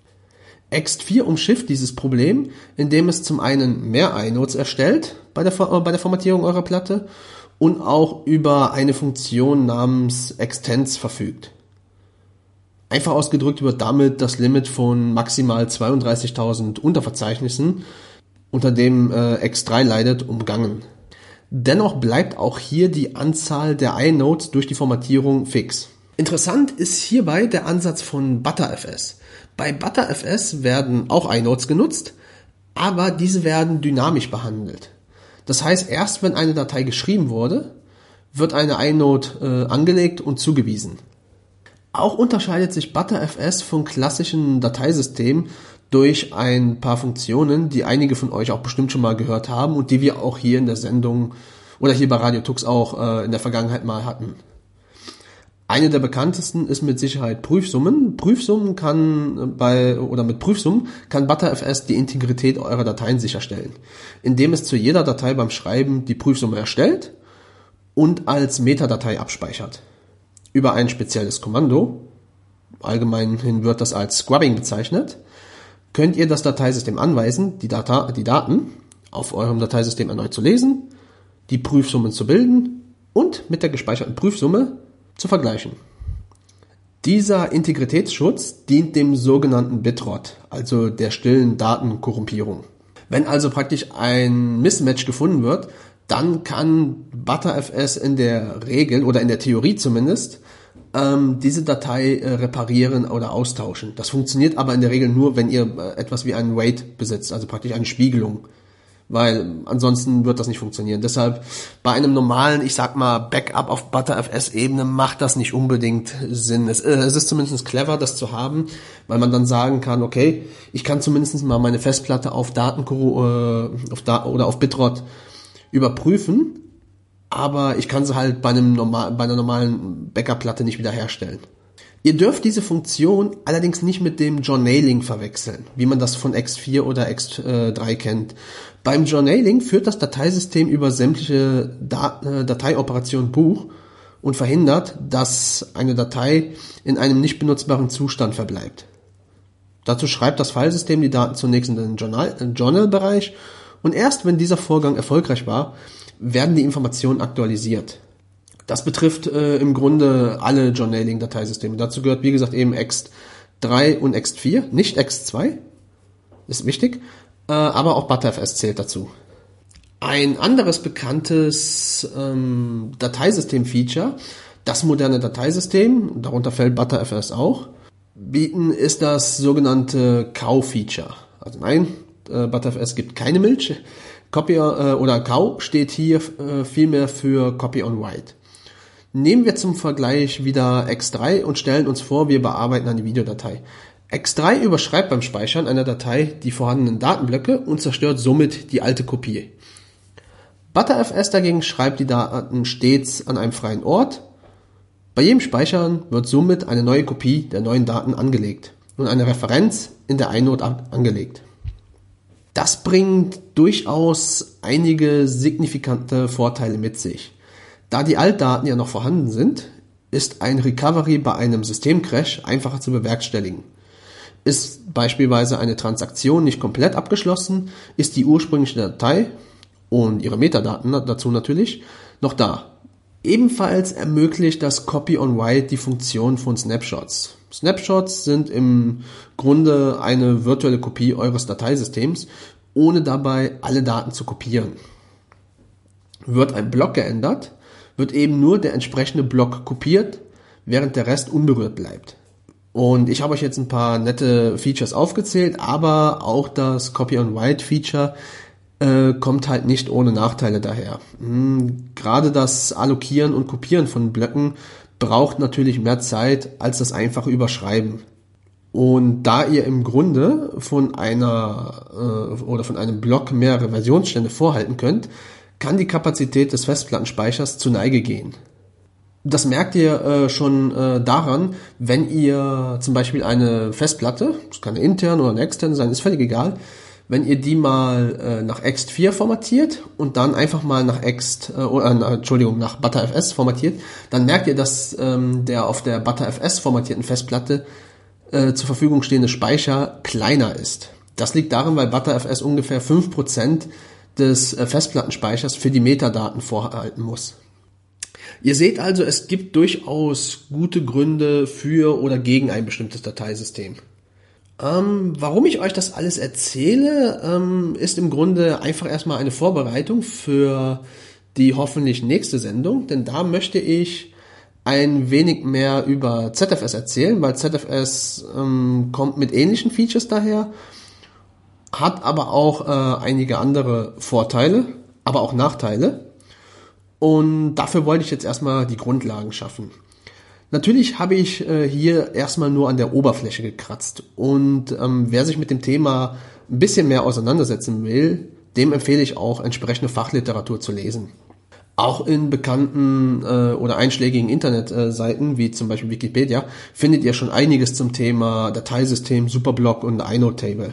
X4 umschifft dieses Problem, indem es zum einen mehr inodes erstellt bei der Formatierung eurer Platte und auch über eine Funktion namens Extends verfügt. Einfach ausgedrückt wird damit das Limit von maximal 32.000 Unterverzeichnissen, unter dem X3 leidet, umgangen. Dennoch bleibt auch hier die Anzahl der inodes durch die Formatierung fix. Interessant ist hierbei der Ansatz von ButterFS. Bei ButterFS werden auch inodes genutzt, aber diese werden dynamisch behandelt. Das heißt, erst wenn eine Datei geschrieben wurde, wird eine inode angelegt und zugewiesen. Auch unterscheidet sich ButterFS von klassischen Dateisystemen durch ein paar Funktionen, die einige von euch auch bestimmt schon mal gehört haben und die wir auch hier in der Sendung oder hier bei Radio Tux auch in der Vergangenheit mal hatten. Eine der bekanntesten ist mit Sicherheit Prüfsummen. Mit Prüfsummen kann ButterFS die Integrität eurer Dateien sicherstellen, indem es zu jeder Datei beim Schreiben die Prüfsumme erstellt und als Metadatei abspeichert. Über ein spezielles Kommando, allgemeinhin wird das als Scrubbing bezeichnet, könnt ihr das Dateisystem anweisen, die Daten auf eurem Dateisystem erneut zu lesen, die Prüfsummen zu bilden und mit der gespeicherten Prüfsumme zu vergleichen. Dieser Integritätsschutz dient dem sogenannten Bitrot, also der stillen Datenkorrumpierung. Wenn also praktisch ein Mismatch gefunden wird, dann kann ButterFS in der Regel oder in der Theorie zumindest diese Datei reparieren oder austauschen. Das funktioniert aber in der Regel nur, wenn ihr etwas wie einen Wait besitzt, also praktisch eine Spiegelung. Weil ansonsten wird das nicht funktionieren. Deshalb bei einem normalen, ich sag mal, Backup auf ButterFS-Ebene macht das nicht unbedingt Sinn. Es ist zumindest clever, das zu haben, weil man dann sagen kann, okay, ich kann zumindest mal meine Festplatte auf auf Bitrot überprüfen, aber ich kann sie halt bei einer normalen Backup-Platte nicht wiederherstellen. Ihr dürft diese Funktion allerdings nicht mit dem Journaling verwechseln, wie man das von X4 oder X3 kennt. Beim Journaling führt das Dateisystem über sämtliche Dateioperationen Buch und verhindert, dass eine Datei in einem nicht benutzbaren Zustand verbleibt. Dazu schreibt das Filesystem die Daten zunächst in den Journal-Bereich und erst wenn dieser Vorgang erfolgreich war, werden die Informationen aktualisiert. Das betrifft im Grunde alle Journaling-Dateisysteme. Dazu gehört, wie gesagt, eben X3 und X4, nicht X2, ist wichtig, aber auch ButterFS zählt dazu. Ein anderes bekanntes Dateisystem-Feature, das moderne Dateisystem, darunter fällt ButterFS auch, bieten, ist das sogenannte Cow-Feature. Also nein, ButterFS gibt keine Milch. Copy oder Cow steht hier vielmehr für Copy on Write. Nehmen wir zum Vergleich wieder X3 und stellen uns vor, wir bearbeiten eine Videodatei. X3 überschreibt beim Speichern einer Datei die vorhandenen Datenblöcke und zerstört somit die alte Kopie. ButterFS dagegen schreibt die Daten stets an einem freien Ort. Bei jedem Speichern wird somit eine neue Kopie der neuen Daten angelegt und eine Referenz in der iNote angelegt. Das bringt durchaus einige signifikante Vorteile mit sich. Da die Altdaten ja noch vorhanden sind, ist ein Recovery bei einem Systemcrash einfacher zu bewerkstelligen. Ist beispielsweise eine Transaktion nicht komplett abgeschlossen, ist die ursprüngliche Datei und ihre Metadaten dazu natürlich noch da. Ebenfalls ermöglicht das Copy on Write die Funktion von Snapshots. Snapshots sind im Grunde eine virtuelle Kopie eures Dateisystems, ohne dabei alle Daten zu kopieren. Wird ein Block geändert, wird eben nur der entsprechende Block kopiert, während der Rest unberührt bleibt. Und ich habe euch jetzt ein paar nette Features aufgezählt, aber auch das Copy on Write Feature kommt halt nicht ohne Nachteile daher. Gerade das Allokieren und Kopieren von Blöcken braucht natürlich mehr Zeit als das einfache Überschreiben. Und da ihr im Grunde von einem Block mehrere Versionsstände vorhalten könnt, kann die Kapazität des Festplattenspeichers zu Neige gehen. Das merkt ihr schon daran, wenn ihr zum Beispiel eine Festplatte, das kann eine interne oder eine externe sein, ist völlig egal, wenn ihr die mal nach X4 formatiert und dann einfach mal nach nach ButterFS formatiert, dann merkt ihr, dass der auf der ButterFS formatierten Festplatte zur Verfügung stehende Speicher kleiner ist. Das liegt daran, weil ButterFS ungefähr 5% des Festplattenspeichers für die Metadaten vorhalten muss. Ihr seht also, es gibt durchaus gute Gründe für oder gegen ein bestimmtes Dateisystem. Warum ich euch das alles erzähle, ist im Grunde einfach erstmal eine Vorbereitung für die hoffentlich nächste Sendung, denn da möchte ich ein wenig mehr über ZFS erzählen, weil ZFS kommt mit ähnlichen Features daher, hat aber auch einige andere Vorteile, aber auch Nachteile. Und dafür wollte ich jetzt erstmal die Grundlagen schaffen. Natürlich habe ich hier erstmal nur an der Oberfläche gekratzt. Und wer sich mit dem Thema ein bisschen mehr auseinandersetzen will, dem empfehle ich auch, entsprechende Fachliteratur zu lesen. Auch in bekannten oder einschlägigen Internetseiten, wie zum Beispiel Wikipedia, findet ihr schon einiges zum Thema Dateisystem, Superblock und iNote-Table.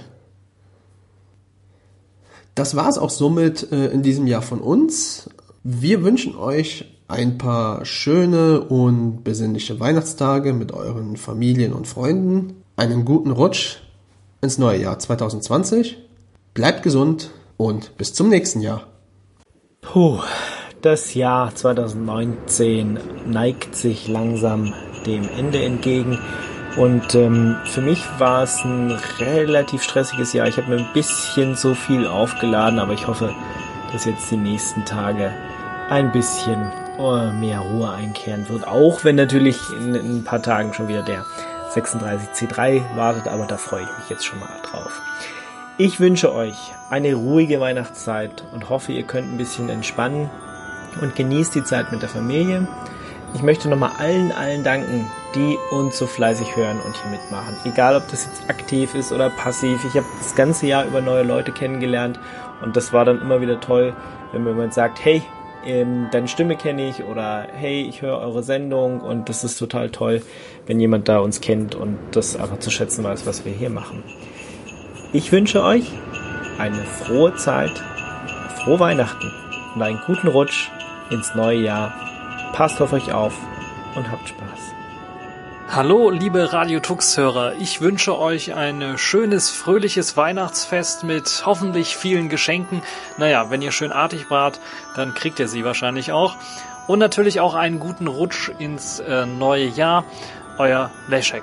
Das war es auch somit in diesem Jahr von uns. Wir wünschen euch ein paar schöne und besinnliche Weihnachtstage mit euren Familien und Freunden, einen guten Rutsch ins neue Jahr 2020, bleibt gesund und bis zum nächsten Jahr. Das Jahr 2019 neigt sich langsam dem Ende entgegen und für mich war es ein relativ stressiges Jahr. Ich habe mir ein bisschen zu viel aufgeladen, aber ich hoffe, dass jetzt die nächsten Tage ein bisschen mehr Ruhe einkehren wird. Auch wenn natürlich in ein paar Tagen schon wieder der 36C3 wartet, aber da freue ich mich jetzt schon mal drauf. Ich wünsche euch eine ruhige Weihnachtszeit und hoffe, ihr könnt ein bisschen entspannen und genießt die Zeit mit der Familie. Ich möchte nochmal allen danken, die uns so fleißig hören und hier mitmachen. Egal, ob das jetzt aktiv ist oder passiv. Ich habe das ganze Jahr über neue Leute kennengelernt und das war dann immer wieder toll, wenn mir jemand sagt, hey, deine Stimme kenne ich oder hey, ich höre eure Sendung und das ist total toll, wenn jemand da uns kennt und das einfach zu schätzen weiß, was wir hier machen. Ich wünsche euch eine frohe Zeit, frohe Weihnachten und einen guten Rutsch ins neue Jahr. Passt auf euch auf und habt Spaß. Hallo, liebe Radio Tux-Hörer. Ich wünsche euch ein schönes, fröhliches Weihnachtsfest mit hoffentlich vielen Geschenken. Naja, wenn ihr schön artig wart, dann kriegt ihr sie wahrscheinlich auch. Und natürlich auch einen guten Rutsch ins neue Jahr. Euer Leszek.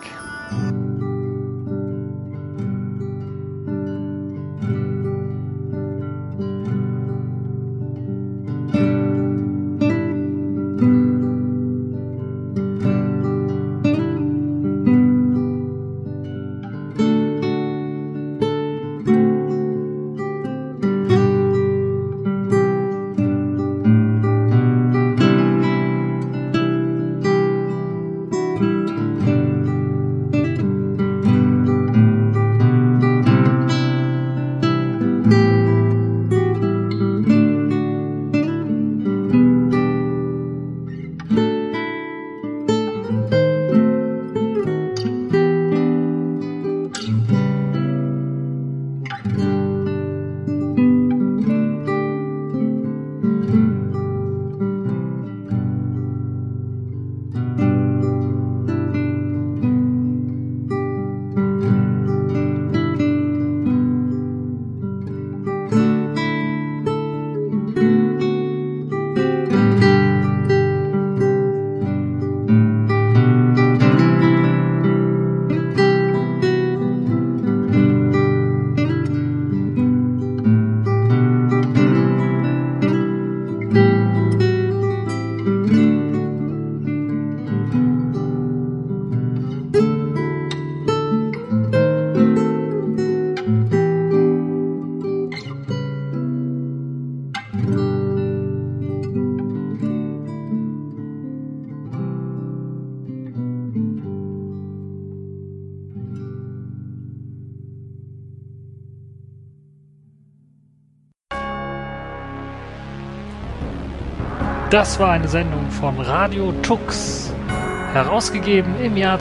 Das war eine Sendung von Radio Tux, herausgegeben im Jahr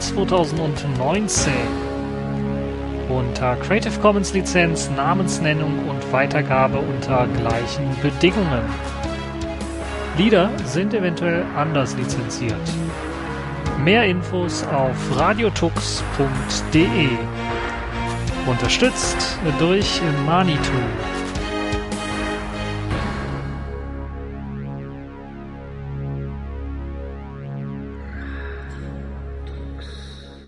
2019. Unter Creative Commons Lizenz, Namensnennung und Weitergabe unter gleichen Bedingungen. Lieder sind eventuell anders lizenziert. Mehr Infos auf radiotux.de. Unterstützt durch Manitou.